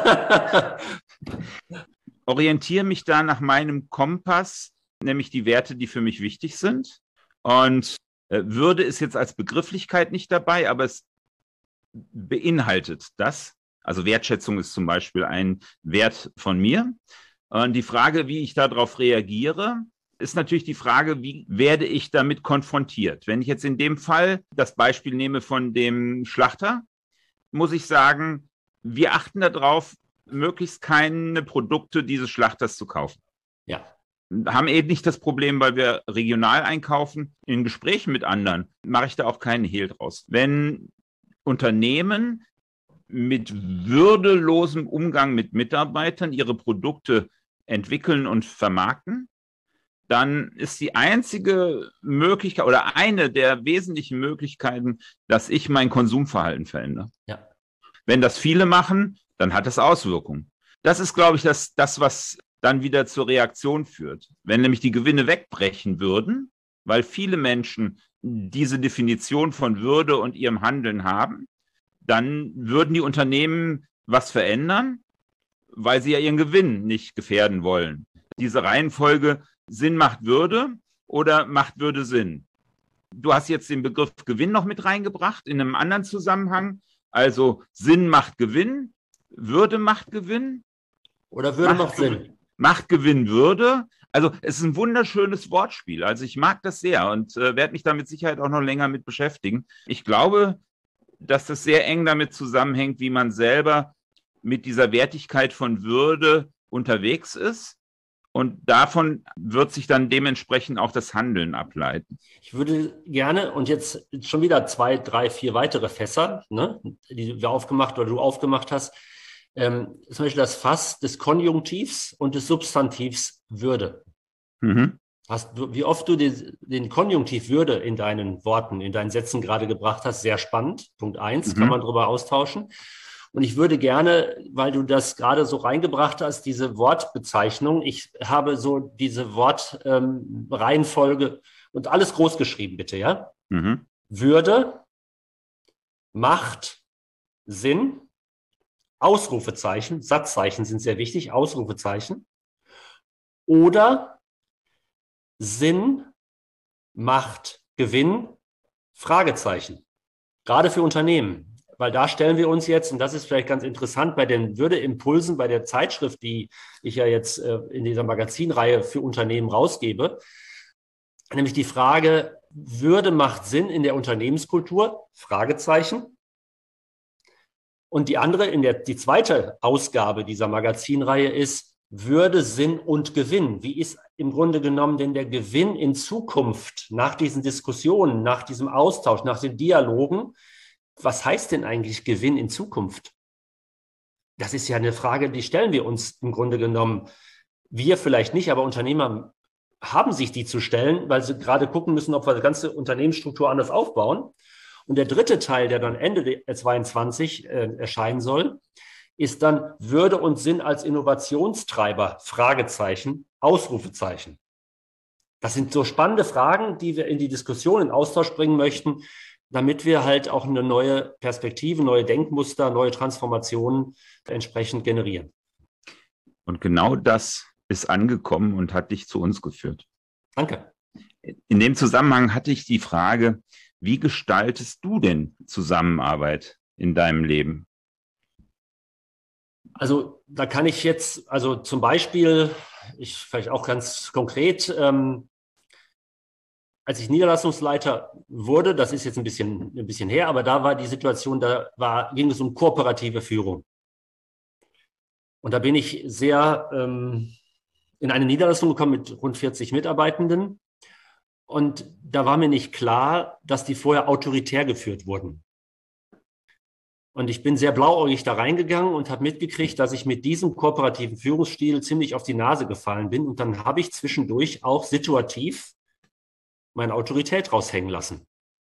Orientiere mich da nach meinem Kompass, nämlich die Werte, die für mich wichtig sind. Und Würde ist jetzt als Begrifflichkeit nicht dabei, aber es beinhaltet das. Also Wertschätzung ist zum Beispiel ein Wert von mir. Und die Frage, wie ich darauf reagiere, ist natürlich die Frage, wie werde ich damit konfrontiert? Wenn ich jetzt in dem Fall das Beispiel nehme von dem Schlachter, muss ich sagen, wir achten darauf, möglichst keine Produkte dieses Schlachters zu kaufen. Ja. Haben eben nicht das Problem, weil wir regional einkaufen. In Gesprächen mit anderen mache ich da auch keinen Hehl draus. Wenn Unternehmen mit würdelosem Umgang mit Mitarbeitern ihre Produkte entwickeln und vermarkten, dann ist die einzige Möglichkeit oder eine der wesentlichen Möglichkeiten, dass ich mein Konsumverhalten verändere. Ja. Wenn das viele machen, dann hat das Auswirkungen. Das ist, glaube ich, das, was dann wieder zur Reaktion führt. Wenn nämlich die Gewinne wegbrechen würden, weil viele Menschen diese Definition von Würde und ihrem Handeln haben, dann würden die Unternehmen was verändern, weil sie ja ihren Gewinn nicht gefährden wollen. Diese Reihenfolge Sinn macht Würde oder macht Würde Sinn? Du hast jetzt den Begriff Gewinn noch mit reingebracht in einem anderen Zusammenhang. Also Sinn macht Gewinn, Würde macht Gewinn. Oder Würde macht Sinn. Macht Gewinn Würde. Also es ist ein wunderschönes Wortspiel. Also ich mag das sehr und werde mich da mit Sicherheit auch noch länger mit beschäftigen. Ich glaube, dass das sehr eng damit zusammenhängt, wie man selber mit dieser Wertigkeit von Würde unterwegs ist. Und davon wird sich dann dementsprechend auch das Handeln ableiten. Ich würde gerne, und jetzt schon wieder 2, 3, 4 weitere Fässer, ne, die wir aufgemacht oder du aufgemacht hast, zum Beispiel das Fass des Konjunktivs und des Substantivs Würde. Mhm. Wie oft du den Konjunktiv Würde in deinen Worten, in deinen Sätzen gerade gebracht hast, sehr spannend. Punkt 1, kann man drüber austauschen. Und ich würde gerne, weil du das gerade so reingebracht hast, diese Wortbezeichnung, ich habe so diese Wortreihenfolge und alles groß geschrieben, bitte, ja? Mhm. Würde, Macht, Sinn, Ausrufezeichen, Satzzeichen sind sehr wichtig, Ausrufezeichen, oder Sinn, Macht, Gewinn, Fragezeichen. Gerade für Unternehmen. weil da stellen wir uns jetzt, und das ist vielleicht ganz interessant, bei den Würdeimpulsen, bei der Zeitschrift, die ich ja jetzt in dieser Magazinreihe für Unternehmen rausgebe, nämlich die Frage, Würde macht Sinn in der Unternehmenskultur? Fragezeichen. Und die zweite Ausgabe dieser Magazinreihe ist Würde, Sinn und Gewinn. Wie ist im Grunde genommen denn der Gewinn in Zukunft nach diesen Diskussionen, nach diesem Austausch, nach den Dialogen? Was heißt denn eigentlich Gewinn in Zukunft? Das ist ja eine Frage, die stellen wir uns im Grunde genommen. Wir vielleicht nicht, aber Unternehmer haben sich die zu stellen, weil sie gerade gucken müssen, ob wir die ganze Unternehmensstruktur anders aufbauen. Und der dritte Teil, der dann Ende 2022 erscheinen soll, ist dann Würde und Sinn als Innovationstreiber, Fragezeichen, Ausrufezeichen. Das sind so spannende Fragen, die wir in die Diskussion, in Austausch bringen möchten, damit wir halt auch eine neue Perspektive, neue Denkmuster, neue Transformationen entsprechend generieren. Und genau das ist angekommen und hat dich zu uns geführt. Danke. In dem Zusammenhang hatte ich die Frage, wie gestaltest du denn Zusammenarbeit in deinem Leben? Also da kann ich jetzt, also zum Beispiel, vielleicht auch ganz konkret, als ich Niederlassungsleiter wurde, das ist jetzt ein bisschen her, aber da war die Situation, ging es um kooperative Führung. Und da bin ich sehr in eine Niederlassung gekommen mit rund 40 Mitarbeitenden. Und da war mir nicht klar, dass die vorher autoritär geführt wurden. Und ich bin sehr blauäugig da reingegangen und habe mitgekriegt, dass ich mit diesem kooperativen Führungsstil ziemlich auf die Nase gefallen bin. Und dann habe ich zwischendurch auch situativ meine Autorität raushängen lassen.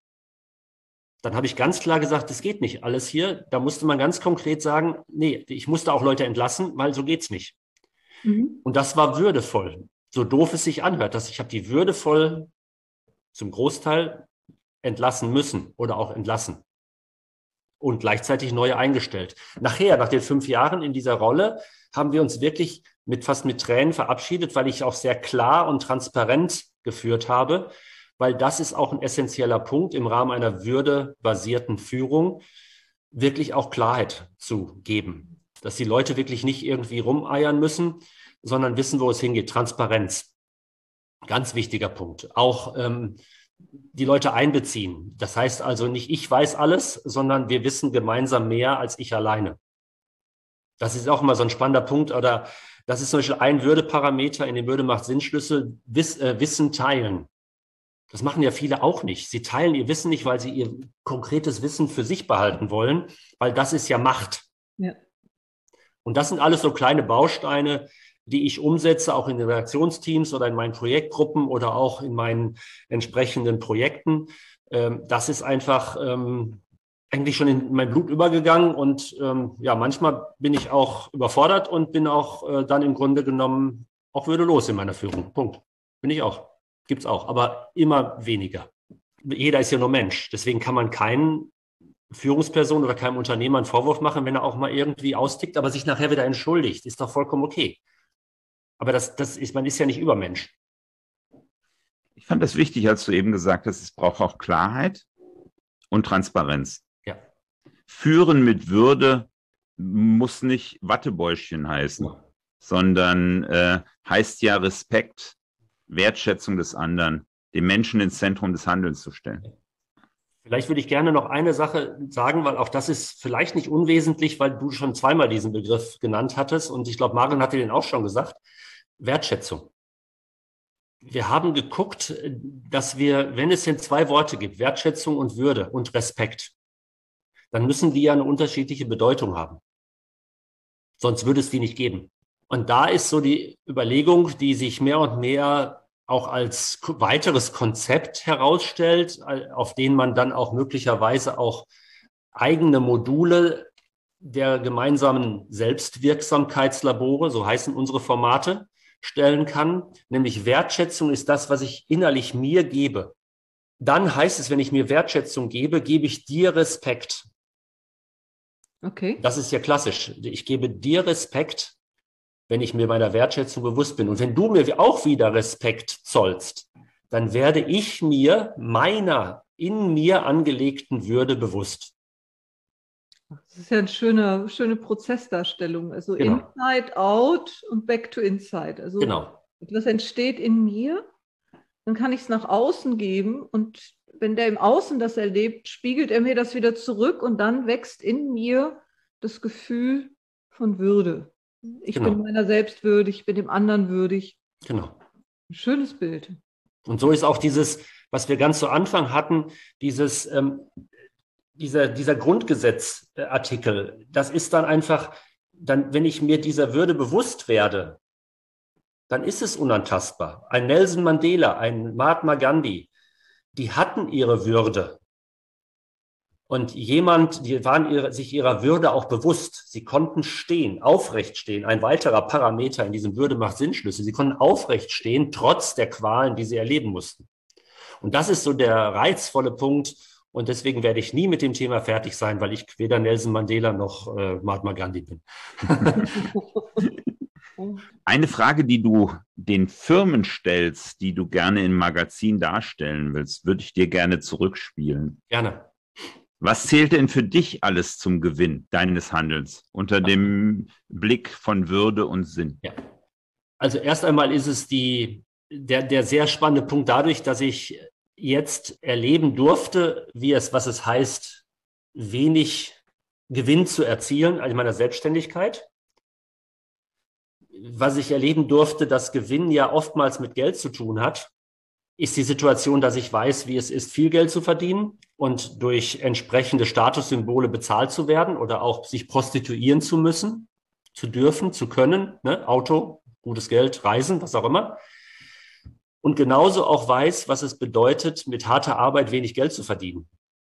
Dann habe ich ganz klar gesagt, das geht nicht alles hier. Da musste man ganz konkret sagen, nee, ich musste auch Leute entlassen, weil so geht's nicht. Mhm. Und das war würdevoll. So doof es sich anhört, dass ich habe die würdevoll zum Großteil entlassen müssen oder auch entlassen und gleichzeitig neue eingestellt. Nachher, nach den 5 Jahren in dieser Rolle, haben wir uns wirklich fast mit Tränen verabschiedet, weil ich auch sehr klar und transparent geführt habe, weil das ist auch ein essentieller Punkt im Rahmen einer würdebasierten Führung, wirklich auch Klarheit zu geben, dass die Leute wirklich nicht irgendwie rumeiern müssen, sondern wissen, wo es hingeht. Transparenz. Ganz wichtiger Punkt. Auch die Leute einbeziehen. Das heißt also nicht, ich weiß alles, sondern wir wissen gemeinsam mehr als ich alleine. Das ist auch immer so ein spannender Punkt. Oder das ist zum Beispiel ein Würdeparameter in dem Würde-macht-Sinn-Schlüssel, Wissen teilen. Das machen ja viele auch nicht. Sie teilen ihr Wissen nicht, weil sie ihr konkretes Wissen für sich behalten wollen, weil das ist ja Macht. Ja. Und das sind alles so kleine Bausteine, die ich umsetze, auch in den Redaktionsteams oder in meinen Projektgruppen oder auch in meinen entsprechenden Projekten. Das ist einfach eigentlich schon in mein Blut übergegangen und ja, manchmal bin ich auch überfordert und bin auch dann im Grunde genommen auch würdelos in meiner Führung. Punkt. Bin ich auch. Gibt's auch, aber immer weniger. Jeder ist ja nur Mensch. Deswegen kann man keinen Führungsperson oder keinem Unternehmer einen Vorwurf machen, wenn er auch mal irgendwie austickt, aber sich nachher wieder entschuldigt. Ist doch vollkommen okay. Aber man ist ja nicht Übermensch. Ich fand das wichtig, als du eben gesagt hast, es braucht auch Klarheit und Transparenz. Ja. Führen mit Würde muss nicht Wattebäuschen heißen, sondern heißt ja Respekt, Wertschätzung des anderen, den Menschen ins Zentrum des Handelns zu stellen. Vielleicht würde ich gerne noch eine Sache sagen, weil auch das ist vielleicht nicht unwesentlich, weil du schon zweimal diesen Begriff genannt hattest und ich glaube, Marion hatte den auch schon gesagt. Wertschätzung. Wir haben geguckt, dass wir, wenn es denn 2 Worte gibt, Wertschätzung und Würde und Respekt, dann müssen die ja eine unterschiedliche Bedeutung haben. Sonst würde es die nicht geben. Und da ist so die Überlegung, die sich mehr und mehr auch als weiteres Konzept herausstellt, auf den man dann auch möglicherweise auch eigene Module der gemeinsamen Selbstwirksamkeitslabore, so heißen unsere Formate, stellen kann. Nämlich Wertschätzung ist das, was ich innerlich mir gebe. Dann heißt es, wenn ich mir Wertschätzung gebe, gebe ich dir Respekt. Okay. Das ist ja klassisch. Ich gebe dir Respekt, wenn ich mir meiner Wertschätzung bewusst bin. Und wenn du mir auch wieder Respekt zollst, dann werde ich mir meiner in mir angelegten Würde bewusst. Das ist ja eine schöne Prozessdarstellung. Also Genau, Inside Out und Back to Inside. Also genau, etwas entsteht in mir, dann kann ich es nach außen geben und wenn der im Außen das erlebt, spiegelt er mir das wieder zurück und dann wächst in mir das Gefühl von Würde. Ich bin genau, meiner selbst würdig, ich bin dem anderen würdig. genau. Ein schönes Bild. Und so ist auch dieses, was wir ganz zu Anfang hatten, dieser Grundgesetzartikel, das ist dann einfach, dann, wenn ich mir dieser Würde bewusst werde, dann ist es unantastbar. Ein Nelson Mandela, ein Mahatma Gandhi, die hatten ihre Würde. Und die waren sich ihrer Würde auch bewusst. Sie konnten stehen, aufrecht stehen. Ein weiterer Parameter in diesem Würde macht Sinnschlüsse. Sie konnten aufrecht stehen, trotz der Qualen, die sie erleben mussten. Und das ist so der reizvolle Punkt. Und deswegen werde ich nie mit dem Thema fertig sein, weil ich weder Nelson Mandela noch Mahatma Gandhi bin. Eine Frage, die du den Firmen stellst, die du gerne im Magazin darstellen willst, würde ich dir gerne zurückspielen. Gerne. Was zählt denn für dich alles zum Gewinn deines Handelns unter dem Blick von Würde und Sinn? Ja. Also erst einmal ist es der sehr spannende Punkt dadurch, dass ich jetzt erleben durfte, was es heißt, wenig Gewinn zu erzielen in meiner Selbstständigkeit. Was ich erleben durfte, dass Gewinn ja oftmals mit Geld zu tun hat, ist die Situation, dass ich weiß, wie es ist, viel Geld zu verdienen und durch entsprechende Statussymbole bezahlt zu werden oder auch sich prostituieren zu müssen, zu dürfen, zu können, ne? Auto, gutes Geld, Reisen, was auch immer. Und genauso auch weiß, was es bedeutet, mit harter Arbeit wenig Geld zu verdienen.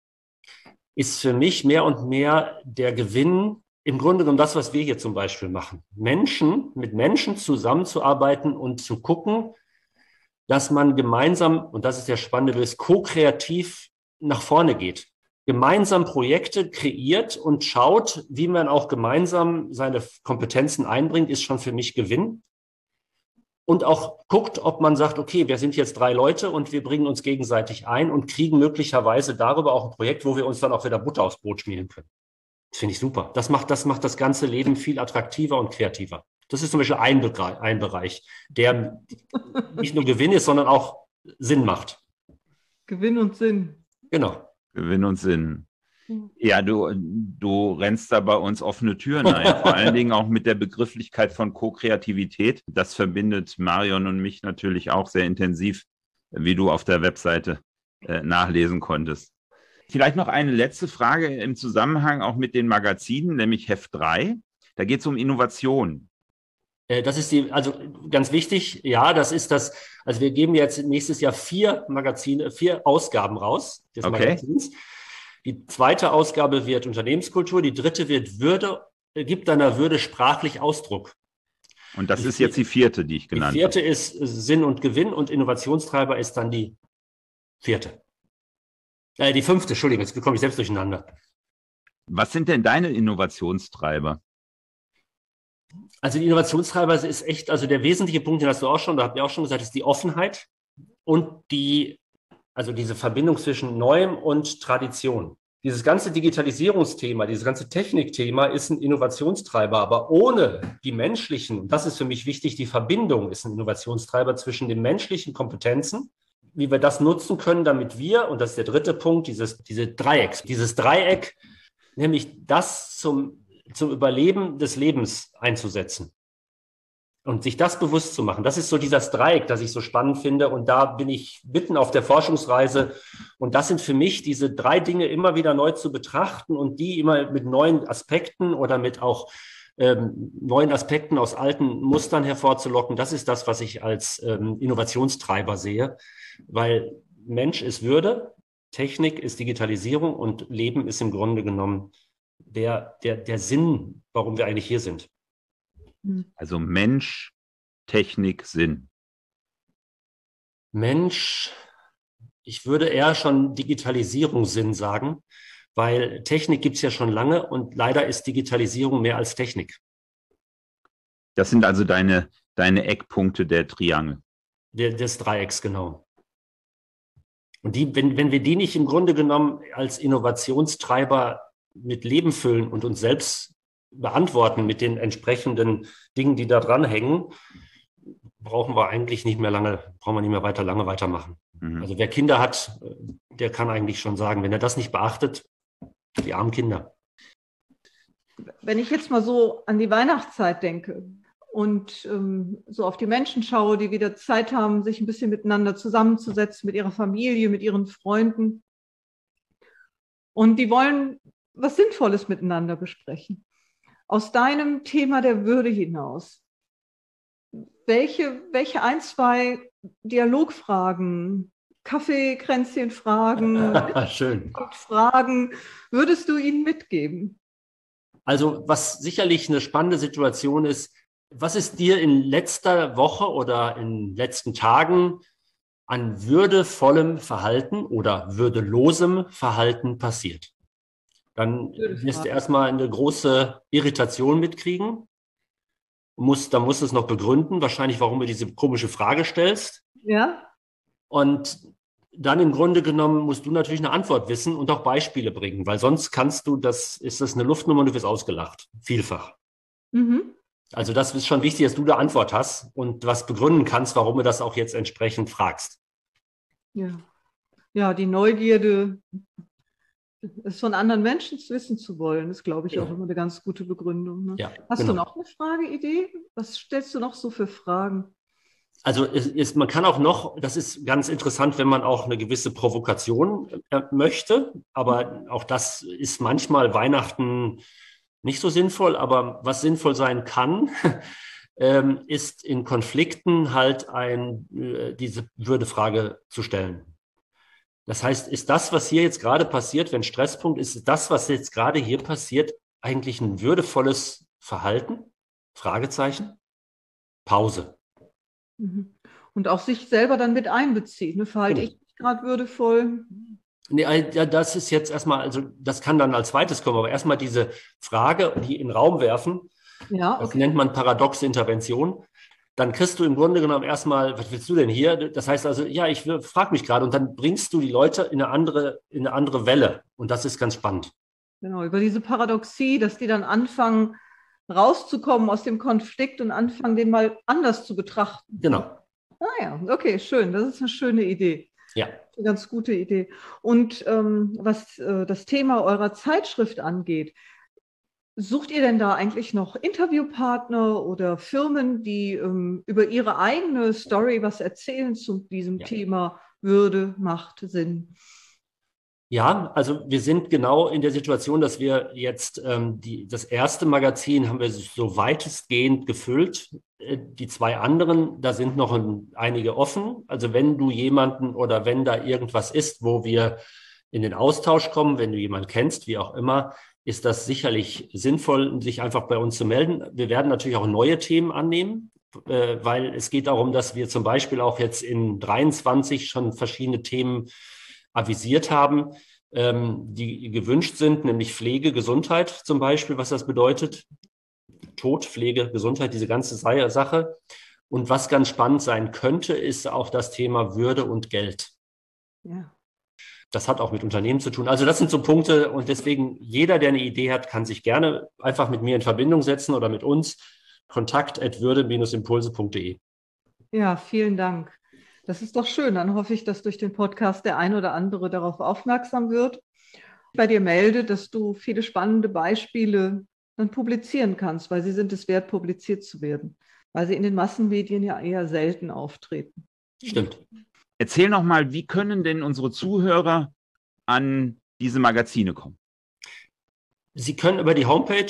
Ist für mich mehr und mehr der Gewinn, im Grunde genommen das, was wir hier zum Beispiel machen. Mit Menschen zusammenzuarbeiten und zu gucken, dass man gemeinsam, und das ist der spannende Bild, ko-kreativ nach vorne geht. Gemeinsam Projekte kreiert und schaut, wie man auch gemeinsam seine Kompetenzen einbringt, ist schon für mich Gewinn. Und auch guckt, ob man sagt, okay, wir sind jetzt 3 Leute und wir bringen uns gegenseitig ein und kriegen möglicherweise darüber auch ein Projekt, wo wir uns dann auch wieder Butter aufs Brot schmieren können. Das finde ich super. Das macht das ganze Leben viel attraktiver und kreativer. Das ist zum Beispiel ein Bereich, der nicht nur Gewinn ist, sondern auch Sinn macht. Gewinn und Sinn. Genau. Gewinn und Sinn. Ja, du rennst da bei uns offene Türen ein, vor allen Dingen auch mit der Begrifflichkeit von Co-Kreativität. Das verbindet Marion und mich natürlich auch sehr intensiv, wie du auf der Webseite nachlesen konntest. Vielleicht noch eine letzte Frage im Zusammenhang auch mit den Magazinen, nämlich Heft 3. Da geht es um Innovation. Das ist also ganz wichtig. Ja, das ist das. Also wir geben jetzt nächstes Jahr 4 Ausgaben raus des Magazins. Die zweite Ausgabe wird Unternehmenskultur, die dritte wird Würde, gibt deiner Würde sprachlich Ausdruck. Und das ist jetzt die 4., die ich genannt habe. Die 4. ist Sinn und Gewinn und Innovationstreiber ist dann die 4. Die 5., Entschuldigung, jetzt komme ich selbst durcheinander. Was sind denn deine Innovationstreiber? Also die Innovationstreiber ist echt, also der wesentliche Punkt, den hast du auch schon, da habt ihr auch schon gesagt, ist die Offenheit und also diese Verbindung zwischen Neuem und Tradition. Dieses ganze Digitalisierungsthema, dieses ganze Technikthema ist ein Innovationstreiber, aber ohne die menschlichen, und das ist für mich wichtig, die Verbindung ist ein Innovationstreiber zwischen den menschlichen Kompetenzen, wie wir das nutzen können, damit wir, und das ist der dritte Punkt, dieses Dreieck, nämlich das zum Überleben des Lebens einzusetzen. Und sich das bewusst zu machen, das ist so dieses Dreieck, das ich so spannend finde. Und da bin ich mitten auf der Forschungsreise. Und das sind für mich diese 3 Dinge immer wieder neu zu betrachten und die immer mit neuen Aspekten oder mit auch neuen Aspekten aus alten Mustern hervorzulocken. Das ist das, was ich als Innovationstreiber sehe. Weil Mensch ist Würde, Technik ist Digitalisierung und Leben ist im Grunde genommen der Sinn, warum wir eigentlich hier sind. Also Mensch, Technik, Sinn. Mensch, ich würde eher schon Digitalisierung Sinn sagen, weil Technik gibt es ja schon lange und leider ist Digitalisierung mehr als Technik. Das sind also deine Eckpunkte der Triangel. Des Dreiecks, genau. Und wenn wir die nicht im Grunde genommen als Innovationstreiber mit Leben füllen und uns selbst beantworten mit den entsprechenden Dingen, die da dranhängen, brauchen wir nicht mehr lange weitermachen. Mhm. Also wer Kinder hat, der kann eigentlich schon sagen, wenn er das nicht beachtet, die armen Kinder. Wenn ich jetzt mal so an die Weihnachtszeit denke und so auf die Menschen schaue, die wieder Zeit haben, sich ein bisschen miteinander zusammenzusetzen, mit ihrer Familie, mit ihren Freunden, und die wollen was Sinnvolles miteinander besprechen. Aus deinem Thema der Würde hinaus, welche 1, 2 Dialogfragen, Kaffeekränzchenfragen, Schön. Fragen würdest du ihnen mitgeben? Also was sicherlich eine spannende Situation ist, was ist dir in letzter Woche oder in den letzten Tagen an würdevollem Verhalten oder würdelosem Verhalten passiert? Dann wirst du erstmal eine große Irritation mitkriegen. Da musst du es noch begründen, wahrscheinlich, warum du diese komische Frage stellst. Ja. Und dann im Grunde genommen musst du natürlich eine Antwort wissen und auch Beispiele bringen, weil sonst ist das eine Luftnummer und du wirst ausgelacht. Vielfach. Mhm. Also das ist schon wichtig, dass du eine Antwort hast und was begründen kannst, warum du das auch jetzt entsprechend fragst. Ja. Ja, die Neugierde, es von anderen Menschen wissen zu wollen, ist, glaube ich, auch immer eine ganz gute Begründung. Ne? Ja, Hast genau. du noch eine Frageidee? Was stellst du noch so für Fragen? Also man kann auch noch, das ist ganz interessant, wenn man auch eine gewisse Provokation möchte, aber auch das ist manchmal Weihnachten nicht so sinnvoll, aber was sinnvoll sein kann, ist in Konflikten halt diese Würdefrage zu stellen. Das heißt, ist das, was hier jetzt gerade passiert, wenn Stresspunkt ist, ist das, was jetzt gerade hier passiert, eigentlich ein würdevolles Verhalten? Fragezeichen. Pause. Und auch sich selber dann mit einbeziehen. Ne? Verhalte ich mich gerade würdevoll? Nee, das ist jetzt erstmal, also das kann dann als zweites kommen, aber erstmal diese Frage, die in den Raum werfen, ja, okay. Das nennt man paradoxe Intervention. Dann kriegst du im Grunde genommen erstmal, was willst du denn hier? Das heißt also, ja, ich frage mich gerade und dann bringst du die Leute in eine andere Welle und das ist ganz spannend. Genau, über diese Paradoxie, dass die dann anfangen rauszukommen aus dem Konflikt und anfangen, den mal anders zu betrachten. Genau. Ah ja, okay, schön, das ist eine schöne Idee. Ja. Eine ganz gute Idee. Und was das Thema eurer Zeitschrift angeht, sucht ihr denn da eigentlich noch Interviewpartner oder Firmen, die über ihre eigene Story was erzählen zu diesem Thema Würde, Macht, Sinn? Ja, also wir sind genau in der Situation, dass wir jetzt das erste Magazin haben wir so weitestgehend gefüllt. Die 2 anderen, da sind noch einige offen. Also wenn du jemanden oder wenn da irgendwas ist, wo wir in den Austausch kommen, wenn du jemanden kennst, wie auch immer, ist das sicherlich sinnvoll, sich einfach bei uns zu melden. Wir werden natürlich auch neue Themen annehmen, weil es geht darum, dass wir zum Beispiel auch jetzt in 23 schon verschiedene Themen avisiert haben, die gewünscht sind, nämlich Pflege, Gesundheit zum Beispiel, was das bedeutet. Tod, Pflege, Gesundheit, diese ganze Sache. Und was ganz spannend sein könnte, ist auch das Thema Würde und Geld. Ja. Das hat auch mit Unternehmen zu tun. Also das sind so Punkte und deswegen jeder, der eine Idee hat, kann sich gerne einfach mit mir in Verbindung setzen oder mit uns. kontakt@würde-impulse.de. Ja, vielen Dank. Das ist doch schön. Dann hoffe ich, dass durch den Podcast der ein oder andere darauf aufmerksam wird, bei dir meldet, dass du viele spannende Beispiele dann publizieren kannst, weil sie sind es wert, publiziert zu werden, weil sie in den Massenmedien ja eher selten auftreten. Stimmt. Erzähl noch mal, wie können denn unsere Zuhörer an diese Magazine kommen? Sie können über die Homepage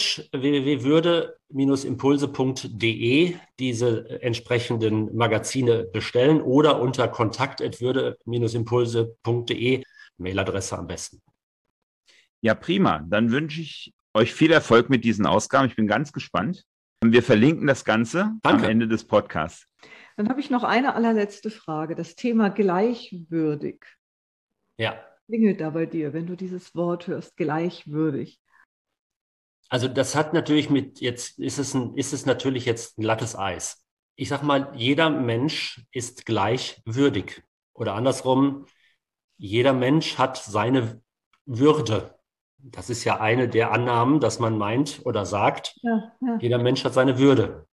www.würde-impulse.de diese entsprechenden Magazine bestellen oder unter kontakt@würde-impulse.de, Mailadresse am besten. Ja, prima. Dann wünsche ich euch viel Erfolg mit diesen Ausgaben. Ich bin ganz gespannt. Wir verlinken das Ganze am Ende des Podcasts. Dann habe ich noch eine allerletzte Frage. Das Thema gleichwürdig. Ja. Klingelt da bei dir, wenn du dieses Wort hörst, gleichwürdig? Also das hat natürlich ist es natürlich jetzt ein glattes Eis. Ich sag mal, jeder Mensch ist gleichwürdig. Oder andersrum, jeder Mensch hat seine Würde. Das ist ja eine der Annahmen, dass man meint oder sagt, Ja, ja. jeder Mensch hat seine Würde.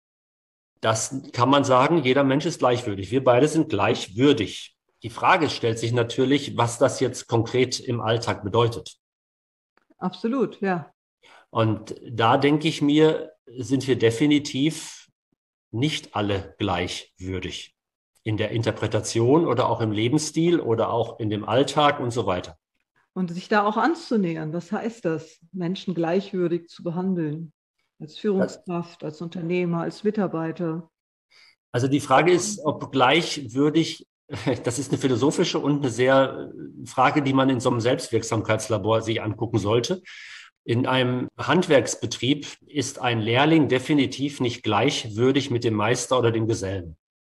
Das kann man sagen, jeder Mensch ist gleichwürdig. Wir beide sind gleichwürdig. Die Frage stellt sich natürlich, was das jetzt konkret im Alltag bedeutet. Absolut, ja. Und da denke ich mir, sind wir definitiv nicht alle gleichwürdig in der Interpretation oder auch im Lebensstil oder auch in dem Alltag und so weiter. Und sich da auch anzunähern. Was heißt das, Menschen gleichwürdig zu behandeln? Als Führungskraft, als Unternehmer, als Mitarbeiter? Also die Frage ist, ob gleichwürdig, das ist eine philosophische und eine sehr Frage, die man in so einem Selbstwirksamkeitslabor sich angucken sollte. In einem Handwerksbetrieb ist ein Lehrling definitiv nicht gleichwürdig mit dem Meister oder dem Gesellen.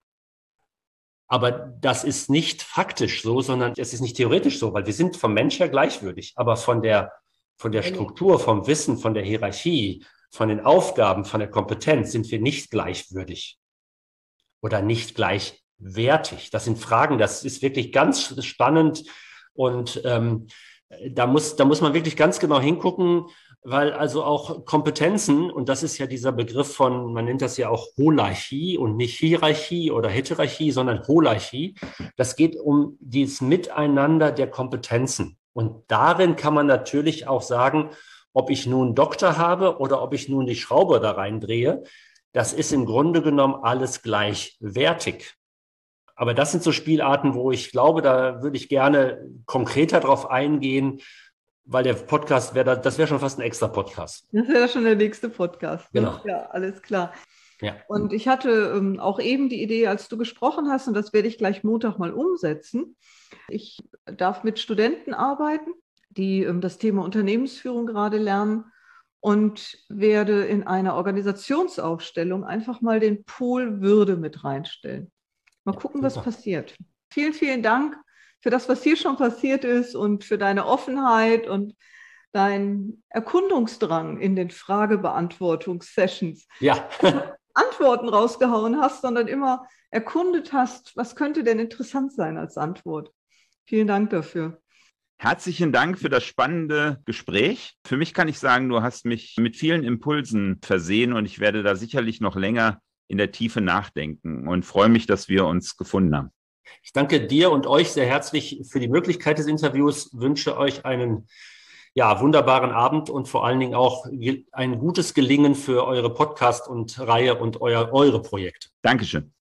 Aber das ist nicht faktisch so, sondern es ist nicht theoretisch so, weil wir sind vom Mensch her gleichwürdig. Aber von der Struktur, vom Wissen, von der Hierarchie, von den Aufgaben, von der Kompetenz sind wir nicht gleichwürdig oder nicht gleichwertig. Das sind Fragen, das ist wirklich ganz spannend und da muss man wirklich ganz genau hingucken, weil also auch Kompetenzen, und das ist ja dieser Begriff von, man nennt das ja auch Holarchie und nicht Hierarchie oder Heterarchie, sondern Holarchie. Das geht um dieses Miteinander der Kompetenzen. Und darin kann man natürlich auch sagen, ob ich nun Doktor habe oder ob ich nun die Schraube da reindrehe, das ist im Grunde genommen alles gleichwertig. Aber das sind so Spielarten, wo ich glaube, da würde ich gerne konkreter drauf eingehen, weil der Podcast das wäre schon fast ein extra Podcast. Das wäre schon der nächste Podcast. Ne? Genau. Ja, alles klar. Ja. Und ich hatte auch eben die Idee, als du gesprochen hast, und das werde ich gleich Montag mal umsetzen. Ich darf mit Studenten arbeiten, die das Thema Unternehmensführung gerade lernen und werde in einer Organisationsaufstellung einfach mal den Pol Würde mit reinstellen. Mal gucken, was passiert. Vielen, vielen Dank für das, was hier schon passiert ist und für deine Offenheit und dein Erkundungsdrang in den Fragebeantwortungssessions. Ja. Antworten rausgehauen hast, sondern immer erkundet hast, was könnte denn interessant sein als Antwort. Vielen Dank dafür. Herzlichen Dank für das spannende Gespräch. Für mich kann ich sagen, du hast mich mit vielen Impulsen versehen und ich werde da sicherlich noch länger in der Tiefe nachdenken und freue mich, dass wir uns gefunden haben. Ich danke dir und euch sehr herzlich für die Möglichkeit des Interviews, wünsche euch einen wunderbaren Abend und vor allen Dingen auch ein gutes Gelingen für eure Podcast und Reihe und eure Projekte. Dankeschön.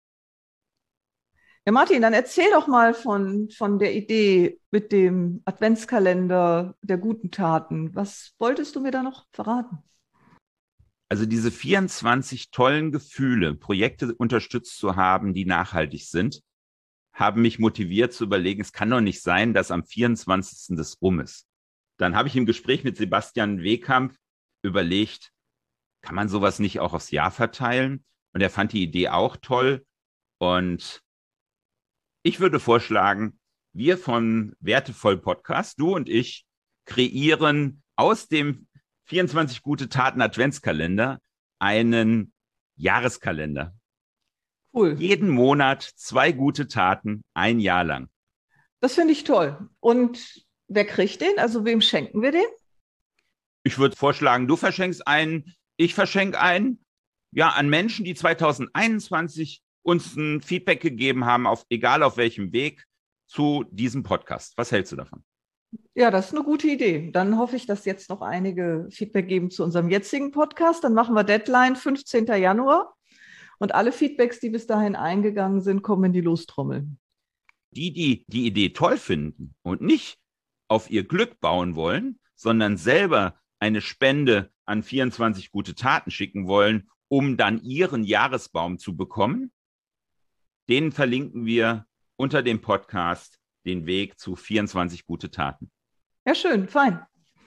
Ja, Martin, dann erzähl doch mal von der Idee mit dem Adventskalender der guten Taten. Was wolltest du mir da noch verraten? Also diese 24 tollen Gefühle, Projekte unterstützt zu haben, die nachhaltig sind, haben mich motiviert zu überlegen, es kann doch nicht sein, dass am 24. das rum ist. Dann habe ich im Gespräch mit Sebastian Wehkamp überlegt, kann man sowas nicht auch aufs Jahr verteilen? Und er fand die Idee auch toll. Und ich würde vorschlagen, wir von Wertevoll Podcast, du und ich, kreieren aus dem 24 gute Taten Adventskalender einen Jahreskalender. Cool. Jeden Monat 2 gute Taten, ein Jahr lang. Das finde ich toll. Und wer kriegt den? Also wem schenken wir den? Ich würde vorschlagen, du verschenkst einen, ich verschenke einen. Ja, an Menschen, die 2021 uns ein Feedback gegeben haben, egal auf welchem Weg, zu diesem Podcast. Was hältst du davon? Ja, das ist eine gute Idee. Dann hoffe ich, dass jetzt noch einige Feedback geben zu unserem jetzigen Podcast. Dann machen wir Deadline 15. Januar. Und alle Feedbacks, die bis dahin eingegangen sind, kommen in die Lostrommel. Die Idee toll finden und nicht auf ihr Glück bauen wollen, sondern selber eine Spende an 24 gute Taten schicken wollen, um dann ihren Jahresbaum zu bekommen, denen verlinken wir unter dem Podcast den Weg zu 24 gute Taten. Ja, schön, fein.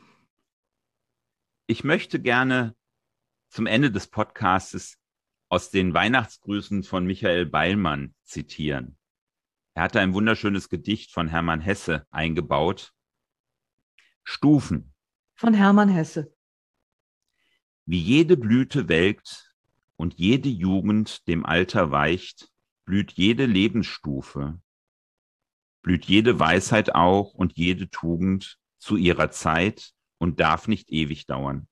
Ich möchte gerne zum Ende des Podcastes aus den Weihnachtsgrüßen von Michael Beilmann zitieren. Er hatte ein wunderschönes Gedicht von Hermann Hesse eingebaut. Stufen. Von Hermann Hesse. Wie jede Blüte welkt und jede Jugend dem Alter weicht, blüht jede Lebensstufe, blüht jede Weisheit auch und jede Tugend zu ihrer Zeit und darf nicht ewig dauern.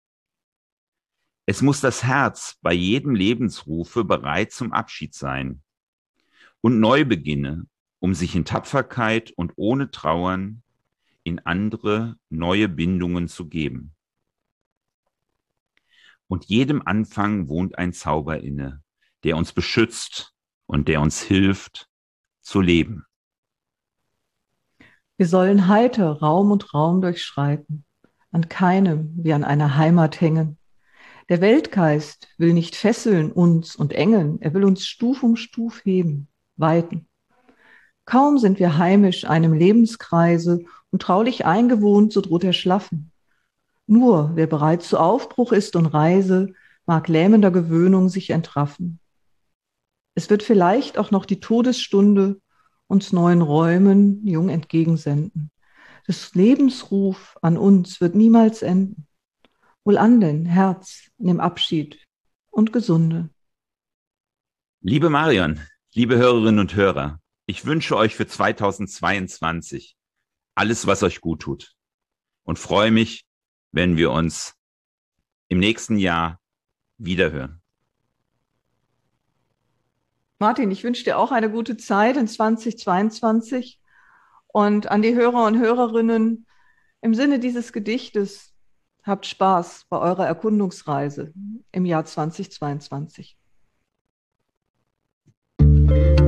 Es muss das Herz bei jedem Lebensrufe bereit zum Abschied sein und Neubeginne, um sich in Tapferkeit und ohne Trauern in andere neue Bindungen zu geben. Und jedem Anfang wohnt ein Zauber inne, der uns beschützt und der uns hilft zu leben. Wir sollen heiter Raum und Raum durchschreiten, an keinem wie an einer Heimat hängen. Der Weltgeist will nicht fesseln uns und engen, er will uns Stuf um Stuf heben, weiten. Kaum sind wir heimisch einem Lebenskreise und traulich eingewohnt, so droht er Schlaffen. Nur wer bereit zu Aufbruch ist und Reise, mag lähmender Gewöhnung sich entraffen. Es wird vielleicht auch noch die Todesstunde uns neuen Räumen jung entgegensenden. Des Lebensruf an uns wird niemals enden. Wohlan denn, Herz, nimm Abschied und Gesunde. Liebe Marion, liebe Hörerinnen und Hörer, ich wünsche euch für 2022 alles, was euch gut tut und freue mich, wenn wir uns im nächsten Jahr wiederhören. Martin, ich wünsche dir auch eine gute Zeit in 2022 und an die Hörer und Hörerinnen im Sinne dieses Gedichtes, habt Spaß bei eurer Erkundungsreise im Jahr 2022.